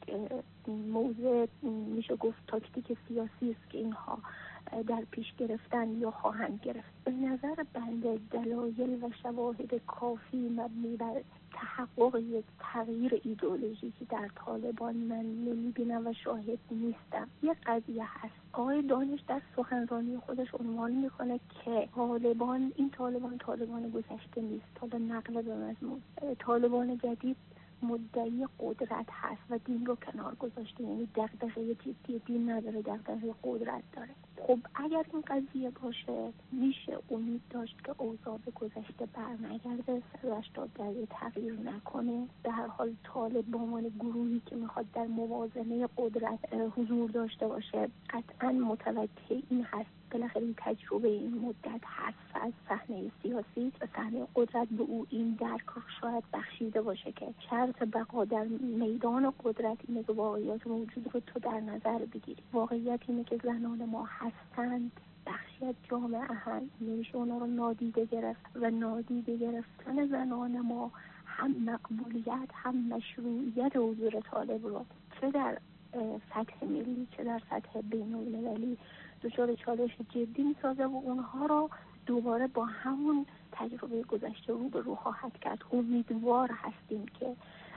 موضوع میشه گفت تاکتیک سیاسی است که اینها در پیش گرفتن یا خواهند گرفت. به نظر بنده دلایل و شواهد کافی مبنی بر تحقق یک تغییر ایدئولوژیکی در طالبان من نمیبینم و شاهد نیستم. یک قضیه هست، آقای دانش در سخنرانی خودش عنوان میکنه که طالبان طالبان گذشته نیست. حالا نقل به مضمون، طالبان جدید مدعی قدرت هست و دین رو کنار گذاشته، یعنی دغدغه جدی دین نداره، دغدغه قدرت داره. خب اگر این قضیه باشه میشه امید داشت که اوضاع به گذشته برنگرده، 180 درجه تغییر نکنه. به هر حال طالب به عنوان گروهی که میخواد در موازنه قدرت حضور داشته باشه قطعا متوجه این هست بالاخره این تجربه این مدت هست از صحنه سیاسی و صحنه قدرت به او این درک رو شاید بخشیده باشه که شرط بقا در میدان قدرت اینه که واقعیات موجود رو تو در نظر بگیری. واقعیت اینه که زنان ما هستند، بخشی از جامعه هستند، نمیشه اونا رو نادیده گرفت و نادیده گرفتن زنان ما هم مقبولیت هم مشروعیت حضور طالب رو چه در سطح ملی چه در سطح بین‌المللی دچار چالش جدی می‌سازه و اونها رو دوباره با همون تجربه گذشته رو خواهد کرد. امیدوار هستیم که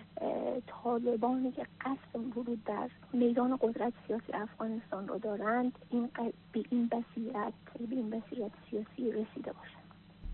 طالبانی که قصد ورود در میدان قدرت سیاسی افغانستان رو دارند به این بصیرت سیاسی رسیده باشند.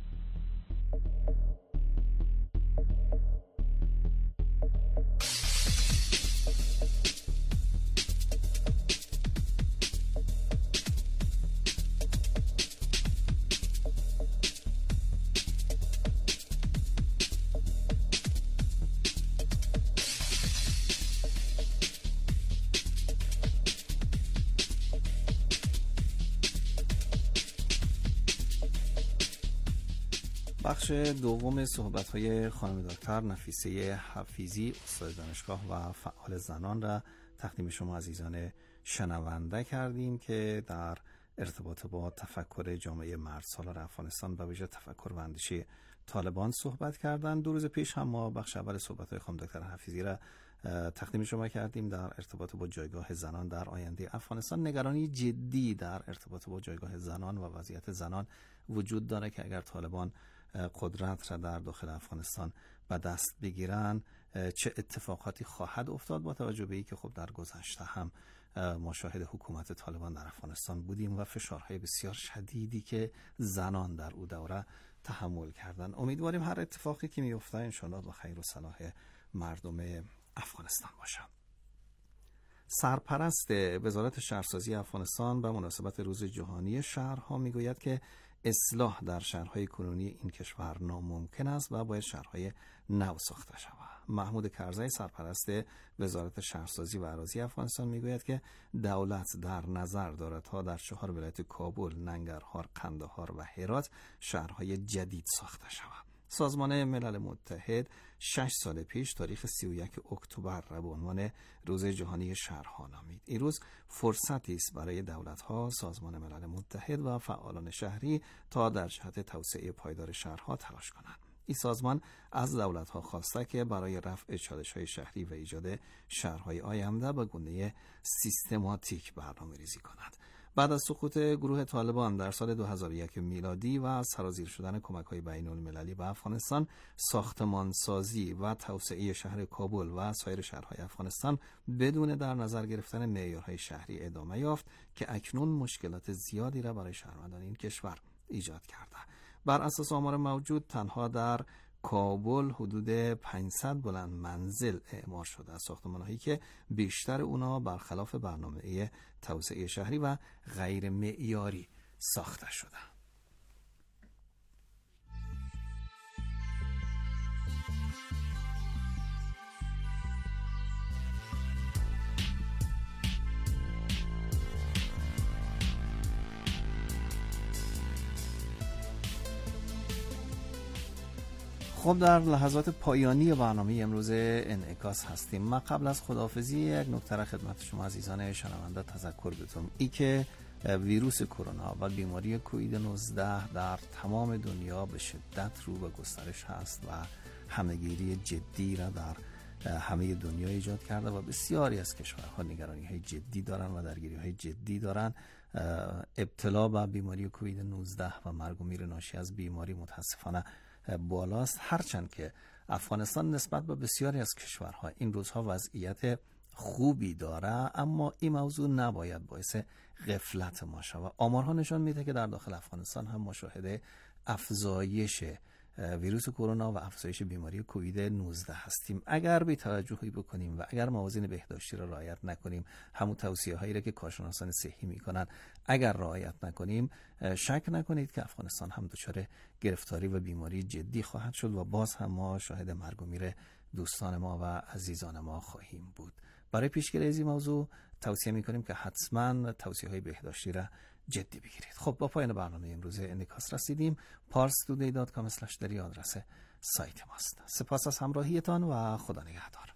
بخش دوم صحبت‌های خانم دکتر نفیسه حفیظی، استاد دانشگاه و فعال زنان را تقدیم شما عزیزان شنونده کردیم که در ارتباط با تفکر جامعه مردسالار افغانستان و ویژه تفکر و اندیشه طالبان صحبت کردند. 2 روز پیش هم ما بخش اول صحبت‌های خانم دکتر حفیظی را تقدیم شما کردیم در ارتباط با جایگاه زنان در آینده افغانستان. نگرانی جدی در ارتباط با جایگاه زنان و وضعیت زنان وجود داره که اگر طالبان قدرت را در داخل افغانستان به دست بگیرن چه اتفاقاتی خواهد افتاد، با توجه به اینکه خب در گذشته هم ما شاهد حکومت طالبان در افغانستان بودیم و فشارهای بسیار شدیدی که زنان در او دوره تحمل کردن. امیدواریم هر اتفاقی که میفته انشاءالله با خیر و صلاح مردم افغانستان باشه. سرپرست وزارت شهرسازی افغانستان به مناسبت روز جهانی شهرها میگوید که اصلاح در شهرهای کنونی این کشور ناممکن است و باید شهرهای نو ساخته شود. محمود کرزی سرپرست وزارت شهرسازی و اراضی افغانستان میگوید که دولت در نظر دارد تا در 4 ولایت کابل، ننگرهار، قندهار و هرات شهرهای جدید ساخته شود. سازمان ملل متحد 6 سال پیش تاریخ 31 اکتبر را به عنوان روز جهانی شهرها نامید. این روز فرصتی است برای دولت‌ها، سازمان ملل متحد و فعالان شهری تا در جهت توسعه پایدار شهرها تلاش کنند. این سازمان از دولت‌ها خواسته که برای رفع چالش‌های شهری و ایجاد شهرهای آینده به گونه سیستماتیک برنامه‌ریزی کند. بعد از سقوط گروه طالبان در سال 2001 میلادی و سرازیر شدن کمک‌های بین‌المللی به افغانستان، ساختمانسازی و توسعه شهر کابل و سایر شهرهای افغانستان بدون در نظر گرفتن معیارهای شهری ادامه یافت که اکنون مشکلات زیادی را برای شهروندان این کشور ایجاد کرده. بر اساس آمار موجود تنها در کابل حدود 500 بلند منزل اعمار شده از ساختمان‌هایی که بیشتر اونا برخلاف برنامه توسعه شهری و غیر معیاری ساخته شده. خب در لحظات پایانی برنامه امروز انعکاس هستیم. ما قبل از خداحافظی یک نکته را خدمت شما عزیزان شنونده تذکر بدم، ای که ویروس کرونا و بیماری کووید 19 در تمام دنیا به شدت رو به گسترش هست و همه‌گیری جدی را در همه دنیا ایجاد کرده و بسیاری از کشورها نگرانی‌های جدی دارند و درگیری‌های جدی دارند. ابتلا به بیماری کووید 19 و مرگ و میر ناشی از بیماری متاسفانه بالاست، هرچند که افغانستان نسبت به بسیاری از کشورها این روزها وضعیت خوبی داره، اما این موضوع نباید باعث غفلت ما شود. آمارها نشان میده که در داخل افغانستان هم مشاهده افزایش ویروس کرونا و افزایش بیماری کووید 19 هستیم. اگر بی توجهی بکنیم و اگر موازین بهداشتی را رعایت نکنیم، همون توصیه هایی را که کارشناسان صحی میکنن اگر رعایت نکنیم، شک نکنید که افغانستان هم دچار گرفتاری و بیماری جدی خواهد شد و باز هم ما شاهد مرگ و میر دوستان ما و عزیزان ما خواهیم بود. برای پیشگیری از این موضوع توصیه میکنیم که حتما توصیه های بهداشتی را جدی بگیرید. خب با پایان برنامه امروز انعکاس رسیدیم. parstoday.com/dari آدرس سایت ماست. سپاس از همراهیتان و خدا نگهدار.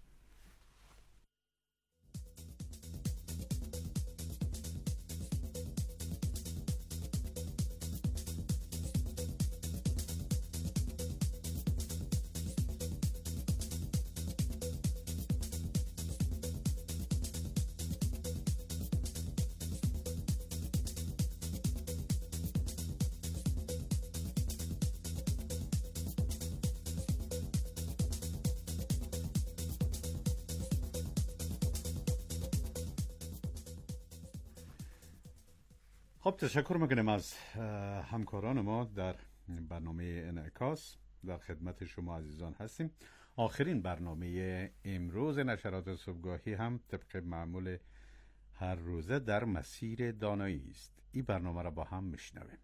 خب تشکر میکنیم از همکاران ما در برنامه انعکاس. در خدمت شما عزیزان هستیم. آخرین برنامه امروز نشرات صبحگاهی هم طبق معمول هر روزه در مسیر دانایی است. این برنامه را با هم میشنویم.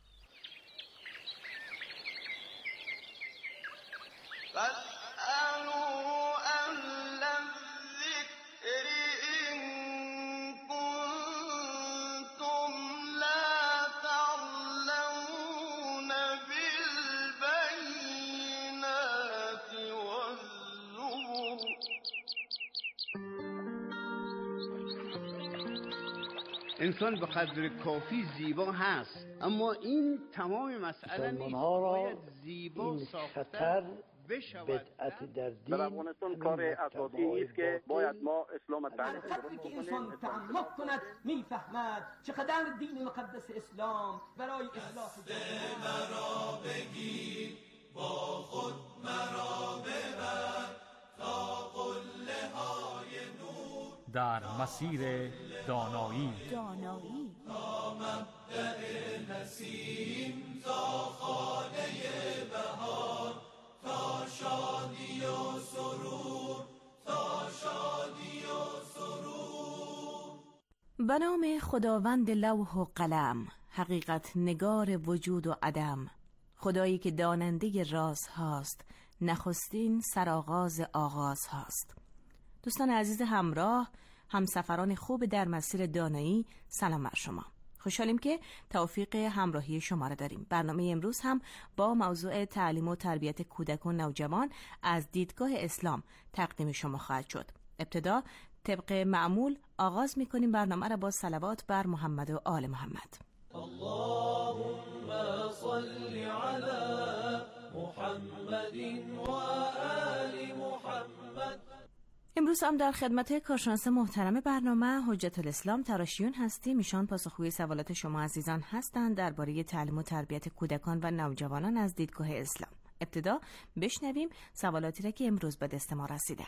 انسان به قدر کافی زیبا هست، اما این تمام مسئله نیست. باید زیبا ساختن بشود. در افغانستان کار اساسی است که باید ما اسلام تعریف کنیم. که انسان تعمق کند میفهمد چقدر دین مقدس اسلام برای اصلاح مرا بگیر، با خود مرا ببر تا قله های نور در مسیر دانایی تا مبدأ نسیم، تا خانه بهار، تا شادی و سرور، تا شادی و سرور. به نام خداوند لوح و قلم. حقیقت نگار وجود و عدم، خدایی که داننده راز هاست، نخستین سرآغاز آغاز هاست. دوستان عزیز همراه، همسفران خوب در مسیر دانایی، سلام بر شما. خوشحالیم که توفیق همراهی شما را داریم. برنامه امروز هم با موضوع تعلیم و تربیت کودک و نوجوان از دیدگاه اسلام تقدیم شما خواهد شد. ابتدا طبق معمول آغاز می‌کنیم برنامه را با صلوات بر محمد و آل محمد. اللهم صل علی محمد و آل محمد. امروز هم در خدمت کارشناس محترم برنامه حجت الاسلام تراشیون هستیم. ایشان پاسخگوی سوالات شما عزیزان هستند درباره تعلیم و تربیت کودکان و نوجوانان از دیدگاه اسلام. ابتدا بشنویم سوالاتی را که امروز به دست ما رسیده.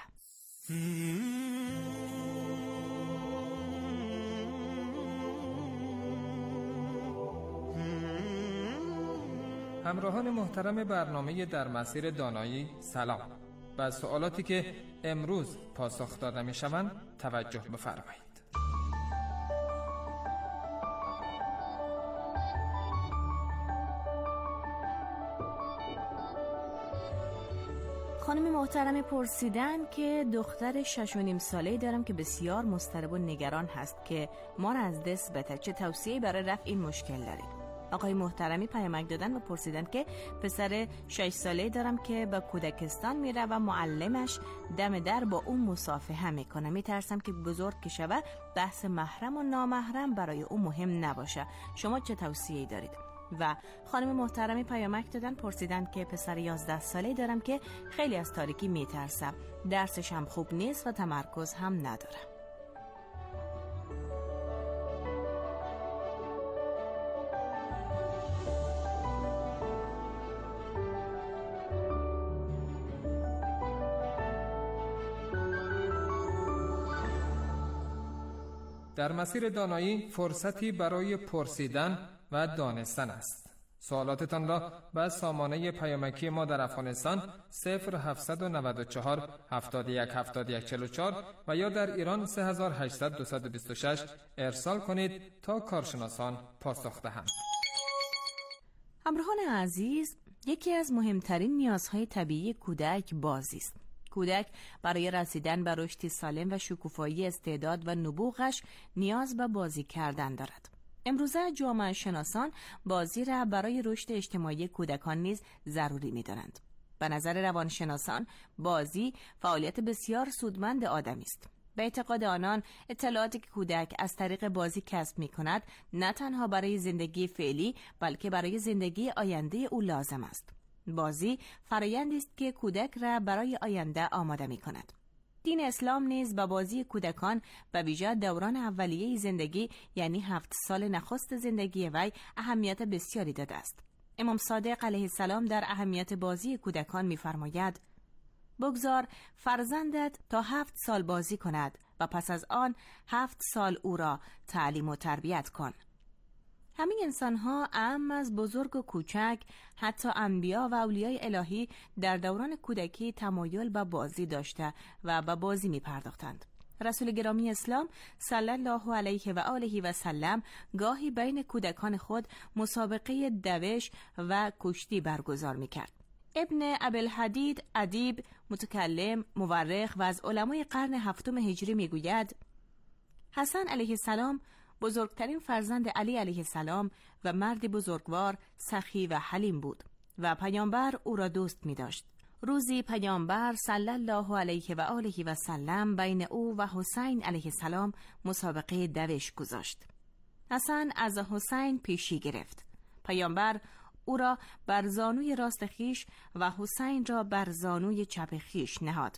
همراهان محترم برنامه در مسیر دانایی، سلام. و سوالاتی که امروز پاسخ داده می شوند توجه بفرمایید. خانم محترم پرسیدن که دختر 6.5 ساله‌ای دارم که بسیار مضطرب و نگران هست که ما را از دست بده. چه توصیه‌ای برای رفع این مشکل دارید؟ آقای محترمی پیامک دادن و پرسیدن که پسر 6 ساله‌ای دارم که به کودکستان میره و معلمش دم در با اون مصافحه میکنه. میترسم که بزرگ که شود بحث محرم و نامحرم برای اون مهم نباشه. شما چه توصیه‌ای دارید؟ و خانم محترمی پیامک دادن پرسیدن که پسر 11 ساله‌ای دارم که خیلی از تاریکی میترسه، درسش هم خوب نیست و تمرکز هم نداره. در مسیر دانایی فرصتی برای پرسیدن و دانستن است. سوالاتتان را به سامانه پیامکی ما در افغانستان 0794 71 71 44 و یا در ایران 3800 226 ارسال کنید تا کارشناسان پاسخ دهند. همراهان عزیز، یکی از مهمترین نیازهای طبیعی کودک بازی است. کودک برای رسیدن به رشد سالم و شکوفایی استعداد و نبوغش نیاز به بازی کردن دارد. امروزه جامعه شناسان بازی را برای رشد اجتماعی کودکان نیز ضروری می‌دانند. به نظر روانشناسان بازی فعالیت بسیار سودمند آدمی است. به اعتقاد آنان اطلاعاتی که کودک از طریق بازی کسب می‌کند نه تنها برای زندگی فعلی بلکه برای زندگی آینده او لازم است. بازی فرآیندی است که کودک را برای آینده آماده می‌کند. دین اسلام نیز به بازی کودکان و ویژه دوران اولیه زندگی یعنی 7 سال نخست زندگی وی اهمیت بسیاری داده است. امام صادق علیه السلام در اهمیت بازی کودکان می‌فرماید: بگذار فرزندت تا 7 سال بازی کند و پس از آن 7 سال او را تعلیم و تربیت کن. همین انسان‌ها اعم از بزرگ و کوچک، حتی انبیا و اولیای الهی در دوران کودکی تمایل به بازی داشته و به بازی می‌پرداختند. رسول گرامی اسلام صلی الله علیه و آله و سلم گاهی بین کودکان خود مسابقه دوش و کشتی برگزار می‌کرد. ابن ابوالحدید ادیب، متکلم، مورخ و از علمای قرن 7 هجری می‌گوید: حسن علیه السلام بزرگترین فرزند علی علیه السلام و مردی بزرگوار، سخی و حلیم بود و پیامبر او را دوست می داشت. روزی پیامبر صلی الله علیه و آله و سلم بین او و حسین علیه السلام مسابقه دوش گذاشت. حسن از حسین پیشی گرفت. پیامبر او را بر زانوی راست خیش و حسین را بر زانوی چپ خیش نهاد.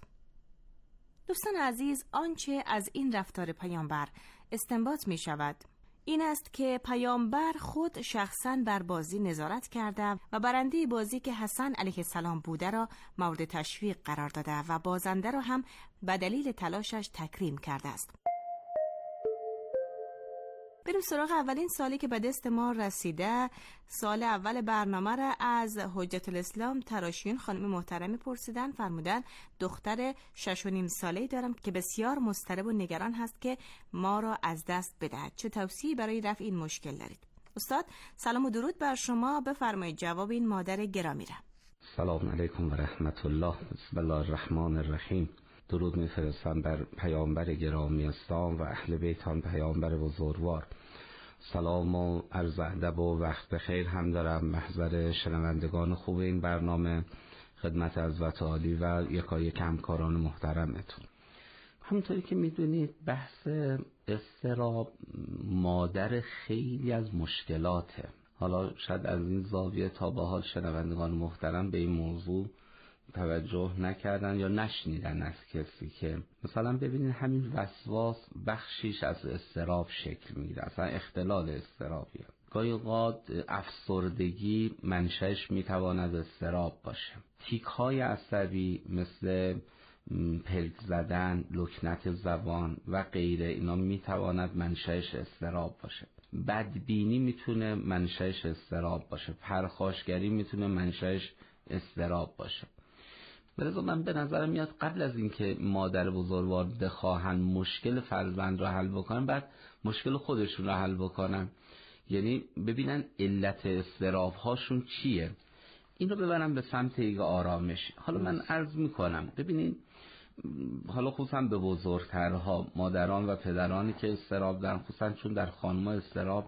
دوستان عزیز، آنچه از این رفتار پیامبر استنباط می شود این است که پیامبر خود شخصاً بر بازی نظارت کرده و برنده بازی که حسن علیه السلام بوده را مورد تشویق قرار داده و بازنده را هم به دلیل تلاشش تکریم کرده است. بریم سراغ اولین سوالی که به دست ما رسیده. سوال اول برنامه را از حجت الاسلام تراشیون خانم محترمی پرسیدن. فرمودن دختر 6.5 ساله‌ای دارم که بسیار مضطرب و نگران هست که ما را از دست بدهد. چه توصیه‌ای برای رفع این مشکل دارید؟ استاد سلام و درود بر شما، بفرمایید جواب این مادر گرامی را. سلام علیکم و رحمت الله. بسم الله الرحمن الرحیم. درود میفرستم بر پیامبر گرامی اسلام و اهل بیت آن پیامبر بزرگوار. سلام و عرض ادب و وقت بخیر هم دارم محضر شنوندگان خوب این برنامه، خدمت حضرت عالی و یکایک همکاران محترمتون. همونطوری که میدونید بحث اضطراب مادر خیلی از مشکلاته. حالا شاید از این زاویه تا به حال شنوندگان محترم به این موضوع توجه نکردن یا نشنیدن از کسی که مثلا ببینید همین وسواس بخشیش از اضطراب شکل میگیره، اصلا اختلال اضطرابیه. گاهی اوقات افسردگی منشأش میتواند اضطراب باشه. تیک‌های عصبی مثل پلک زدن، لکنت زبان و غیره اینا میتواند منشأش اضطراب باشه. بدبینی میتونه منشأش اضطراب باشه. پرخاشگری میتونه منشأش اضطراب باشه. لذا من به نظرم میاد قبل از اینکه مادر بزرگوار بخواهن مشکل فرزند را حل بکنن، بعد مشکل خودشون را حل بکنن. یعنی ببینن علت اضطراب هاشون چیه، این رو ببرن به سمت یک آرامش. حالا من عرض میکنم ببینین، حالا خصوصا به بزرگترها، مادران و پدرانی که اضطراب دارن، خصوصا چون در خانم‌ها اضطراب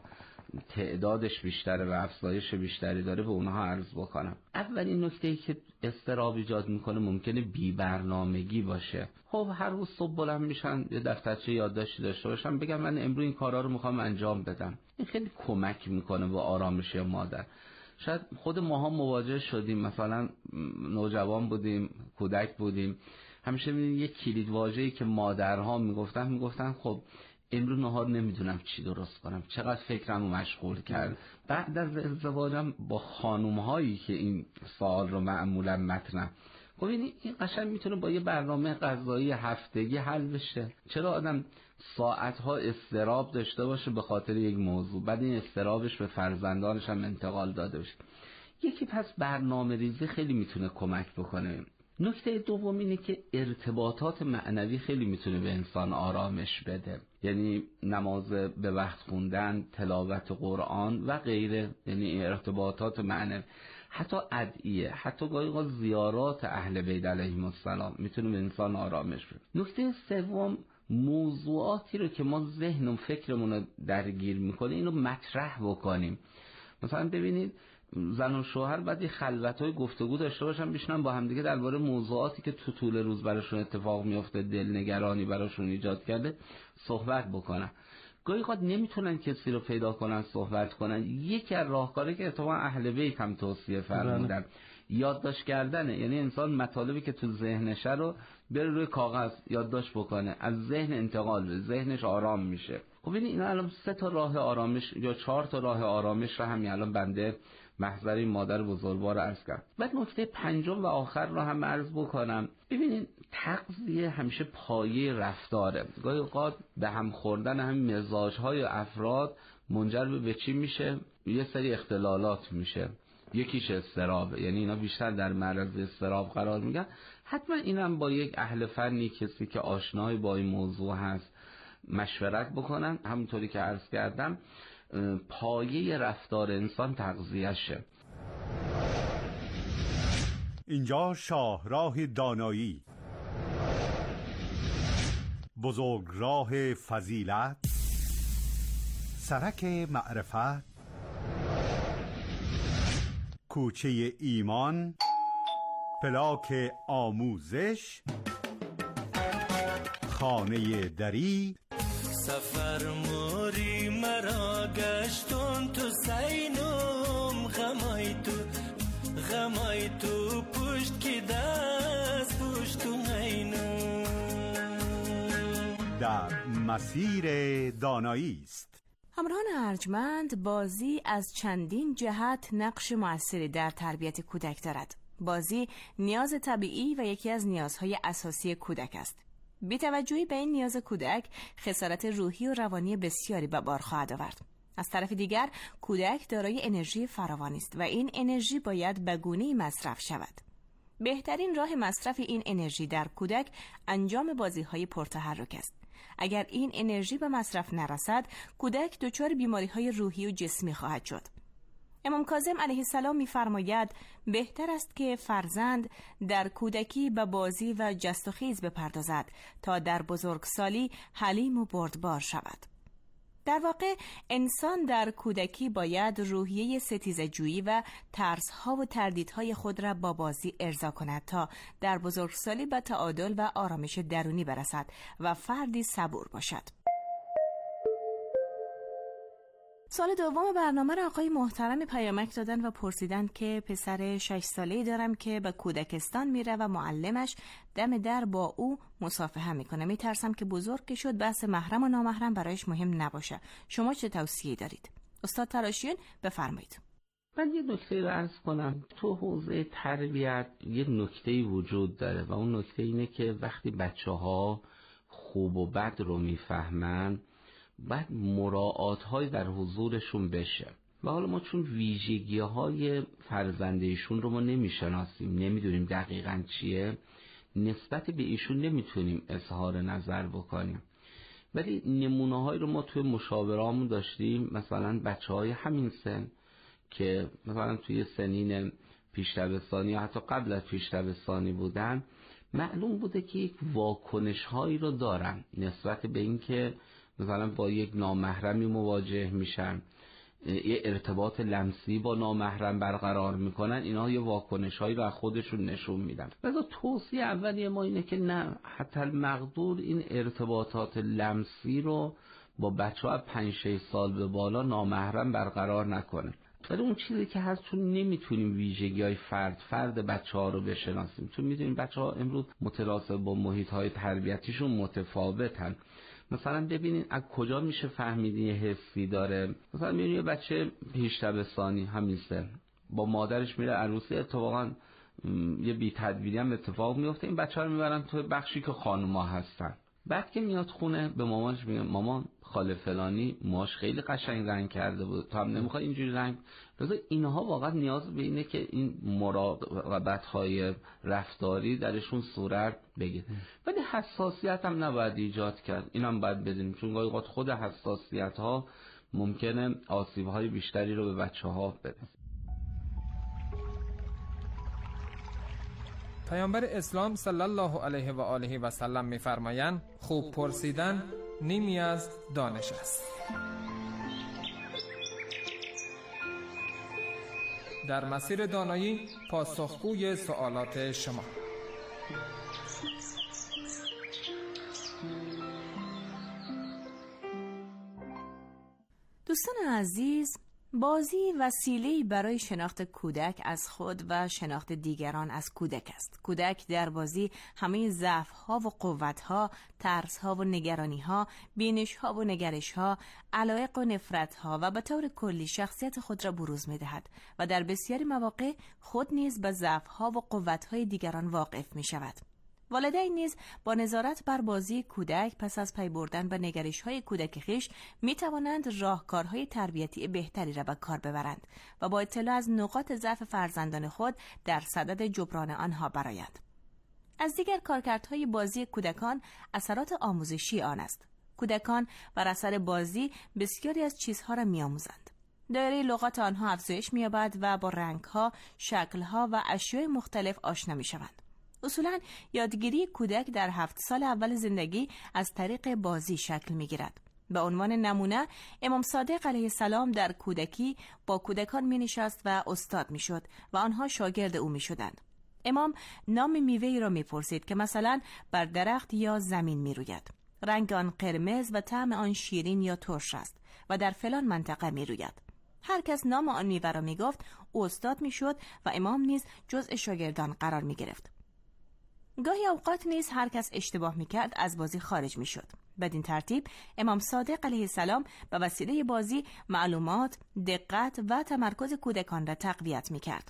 تعدادش بیشتره و افزایش بیشتری داره، به اونها عرض بکنم. اولین نکته‌ای که اضطراب ایجاد میکنه ممکنه بی‌برنامگی باشه. خب هر روز صبح بلند میشن یه دفترچه یادداشتی داشته باشن، بگم من امروز این کارا رو میخوام انجام بدم. این خیلی کمک میکنه به آرامش مادر. شاید خود ماها مواجه شدیم، مثلا نوجوان بودیم، کودک بودیم، همیشه می‌بینیم یک کلید واژه‌ای که مادرها میگفتن خب امروز نهار نمیدونم چی درست کنم، چقدر فکرمو مشغول کرد. بعد از ازدواجم با خانوم‌هایی که این سوال رو معمولا مطرح، خب این قشنگ میتونه با یه برنامه غذایی هفتگی حل بشه. چرا آدم ساعتها اضطراب داشته باشه به خاطر یک موضوع، بعد این اضطرابش به فرزندانش هم انتقال داده بشه؟ یکی پس برنامه ریزی خیلی میتونه کمک بکنه. نکته دوم اینه که ارتباطات معنوی خیلی میتونه به انسان آرامش بده. یعنی نماز به وقت خوندن، تلاوت قرآن و غیره، یعنی ارتباطات معنوی، حتی ادعیه، حتی گاهی اوقات زیارات اهل بیت علیهم السلام میتونه به انسان آرامش بده. نکته سوم، موضوعاتی رو که ما ذهن و فکرمون رو درگیر میکنه اینو مطرح بکنیم. مثلا ببینید زن و شوهر بعد یه خلوت‌های گفتگو داشته باشن، بشینن با هم دیگه درباره موضوعاتی که تو طول روز براشون اتفاق میفته، دلنگرانی براشون ایجاد کرده، صحبت بکنن. گاهی اوقات نمیتونن کسی رو پیدا کنن صحبت کنن. یکی از راهکاری که اتفاقا اهل بیت هم توصیه فرمودن یادداشت کردنه. یعنی انسان مطالبی که تو ذهنشه رو بره روی کاغذ یادداشت بکنه، از ذهن انتقال بده، ذهنش آرام میشه. خب اینا الان 3 تا راه آرامش یا 4 تا راه آرامش رو همین الان بنده محضر این مادر بزرگوار عرض کردم. بعد نکته پنجم و آخر رو هم عرض بکنم. ببینید تغذیه همیشه پایه رفتاره. گاهی اوقات به هم خوردن هم مزاج‌های افراد منجر به چی میشه؟ یه سری اختلالات میشه. یکیش اضطراب، یعنی اینا بیشتر در معرض اضطراب قرار میگن. حتما اینم با یک اهل فنی، کسی که آشنای با این موضوع هست، مشورت بکنن. همونطوری که عرض کردم پایه رفتار انسان تغذیه‌شه. اینجا شاهراه دانایی، بزرگ راه فضیلت، سرک معرفت، کوچه ایمان، فلاک آموزش، خانه دری. سفر موری مرا گشتون تو سینم، غمای تو پشت که دست پشت اینم. در مسیر دانایی است. همراهان ارجمند، بازی از چندین جهت نقش موثری در تربیت کودک دارد. بازی نیاز طبیعی و یکی از نیازهای اساسی کودک است. بی‌توجهی به این نیاز کودک خسارت روحی و روانی بسیاری به بار خواهد آورد. از طرف دیگر کودک دارای انرژی فراوانی است و این انرژی باید به گونه‌ای مصرف شود. بهترین راه مصرف این انرژی در کودک انجام بازی‌های پرتحرک است. اگر این انرژی به مصرف نرسد، کودک دچار بیماری‌های روحی و جسمی خواهد شد. امام کاظم علیه السلام می‌فرماید بهتر است که فرزند در کودکی به بازی و جست و خیز بپردازد تا در بزرگسالی حلیم و بردبار شود. در واقع انسان در کودکی باید روحیه ستیزه‌جویی و ترس‌ها و تردیدهای خود را با بازی ارضا کند تا در بزرگسالی به تعادل و آرامش درونی برسد و فردی صبور باشد. سال دوم برنامه را آقای محترم پیامک دادن و پرسیدن که پسر 6 ساله‌ای دارم که به کودکستان میره و معلمش دم در با او مصافحه میکنه. میترسم که بزرگ که شد بحث محرم و نامحرم برایش مهم نباشه. شما چه توصیه‌ای دارید؟ استاد تراشیان بفرمایید. من یه نکته رو عرض کنم. تو حوزه تربیت یه نکته‌ای وجود داره و اون نکته اینه که وقتی بچه‌ها خوب و بد رو میفهمن باید مراعات‌های در حضورشون بشه و حالا ما چون ویژگی‌های فرزندشون رو ما نمی‌شناسیم، نمی‌دونیم دقیقاً چیه، نسبت به ایشون نمی‌تونیم اظهار نظر بکنیم. ولی نمونه‌هایی رو ما توی مشاورامون داشتیم، مثلا بچه‌های همین سن که مثلا توی سنین پیش دبستانی یا حتی قبل از پیش دبستانی بودن، معلوم بوده که یک واکنش‌هایی رو دارن نسبت به اینکه مثلا با یک نامحرمی مواجه میشن، یه ارتباط لمسی با نامحرم برقرار میکنن، اینا یه واکنش‌هایی رو از خودشون نشون میدن. لذا توصیه اولیه ما اینه که نه، حتی المقدور این ارتباطات لمسی رو با بچه‌ها 5-6 سال به بالا نامحرم برقرار نکنه. ولی اون چیزی که هست، چون نمیتونیم ویژگی‌های فرد بچه‌ها رو بشناسیم، چون میدونیم بچه‌ها امروز متناسب با محیط‌های تربیتیشون متفاوتن. مثلا ببینید از کجا میشه فهمید یه حسی داره. مثلا میبینید یه بچه پیش دبستانی همین سن با مادرش میره عروسی، اتفاقا یه بی تدبیری هم اتفاق میفته، این بچه ها رو میبرن توی بخشی که خانوما هستن. بعد که میاد خونه به مامانش میگه مامان خاله فلانی موهاش خیلی قشنگ رنگ کرده بود، تو هم نمیخوای اینجوری رنگ. لذا اینها واقعا نیاز به اینه که این مراقبت‌های رفتاری درشون صورت بگیره. ولی حساسیت هم نباید ایجاد کرد، اینم باید بدونیم، چون گاهی اوقات خود حساسیت‌ها ممکنه آسیب‌های بیشتری رو به بچه‌ها بده. پیامبر اسلام صلی الله علیه و آله و سلم می‌فرمایند خوب پرسیدن نیمی از دانش است. در مسیر دانایی پاسخگوی سوالات شما. دوستان عزیز، بازی وسیله‌ای برای شناخت کودک از خود و شناخت دیگران از کودک است. کودک در بازی همه ضعف‌ها و قوت‌ها، ترس‌ها و نگرانی‌ها، بینش‌ها و نگرش‌ها، علایق و نفرت‌ها و به طور کلی شخصیت خود را بروز می‌دهد و در بسیاری مواقع خود نیز به ضعف‌ها و قوت‌های دیگران واقف می‌شود. والدین نیز با نظارت بر بازی کودک پس از پی بردن به نگرش‌های کودک خویش می‌توانند راهکارهای تربیتی بهتری را به کار ببرند و با اطلاع از نقاط ضعف فرزندان خود در صدد جبران آنها برآیند. از دیگر کارکردهای بازی کودکان اثرات آموزشی آن است. کودکان بر اثر بازی بسیاری از چیزها را می‌آموزند. دایره لغات آنها افزایش می‌یابد و با رنگ‌ها، شکل‌ها و اشیاء مختلف آشنا می‌شوند. اصولاً یادگیری کودک در 7 سال اول زندگی از طریق بازی شکل می‌گیرد. به عنوان نمونه امام صادق علیه السلام در کودکی با کودکان می‌نشست و استاد می‌شد و آنها شاگرد او می‌شدند. امام نام میوه‌ای را می‌پرسید که مثلا بر درخت یا زمین می‌روید. رنگ آن قرمز و طعم آن شیرین یا ترش است و در فلان منطقه می‌روید. هر کس نام آن میوه را می‌گفت، او استاد می‌شد و امام نیز جزء شاگردان قرار می‌گرفت. گاهی اوقات نیز هر کس اشتباه میکرد از بازی خارج میشد. بدین ترتیب امام صادق علیه السلام به وسیله بازی معلومات، دقت و تمرکز کودکان را تقویت میکرد.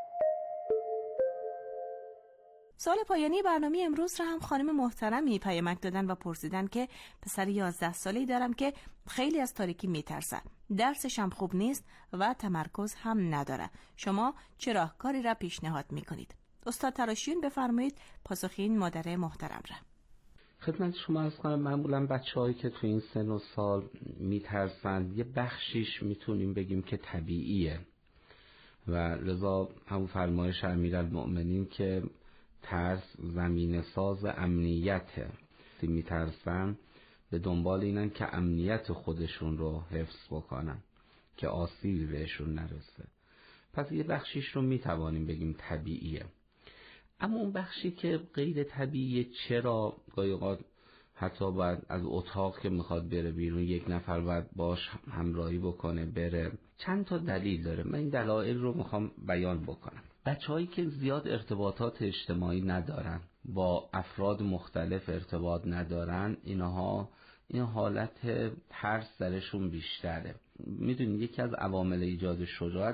سال پایانی برنامه امروز را هم خانم محترمی پیامک دادن و پرسیدن که پسر 11 ساله‌ای دارم که خیلی از تاریکی میترسه، درسش هم خوب نیست و تمرکز هم نداره. شما چه راهکاری را پیشنهاد میکنید؟ استاد تراشیون بفرمایید پاسخ این مادر محترم را. خدمت شما عرض کنم معمولا بچه‌هایی که تو این سن و سال میترسند یه بخشیش میتونیم بگیم که طبیعیه و لذا همون فرمایش امیرالمؤمنین که ترس زمینه ساز امنیته، میترسن به دنبال اینن که امنیت خودشون رو حفظ بکنن که آسیبی بهشون نرسه. پس یه بخشیش رو میتوانیم بگیم طبیعیه. اما اون بخشی که غیر طبیعیه، چرا گاهی اوقات حتی باید از اتاق که میخواد بره بیرون یک نفر باید باش همراهی بکنه بره، چند تا دلیل داره. من این دلایل رو میخوام بیان بکنم. بچه‌هایی که زیاد ارتباطات اجتماعی ندارن، با افراد مختلف ارتباط ندارن، این حالت ترس درشون بیشتره. میدونید یکی از عوامل ایجاد شجاعت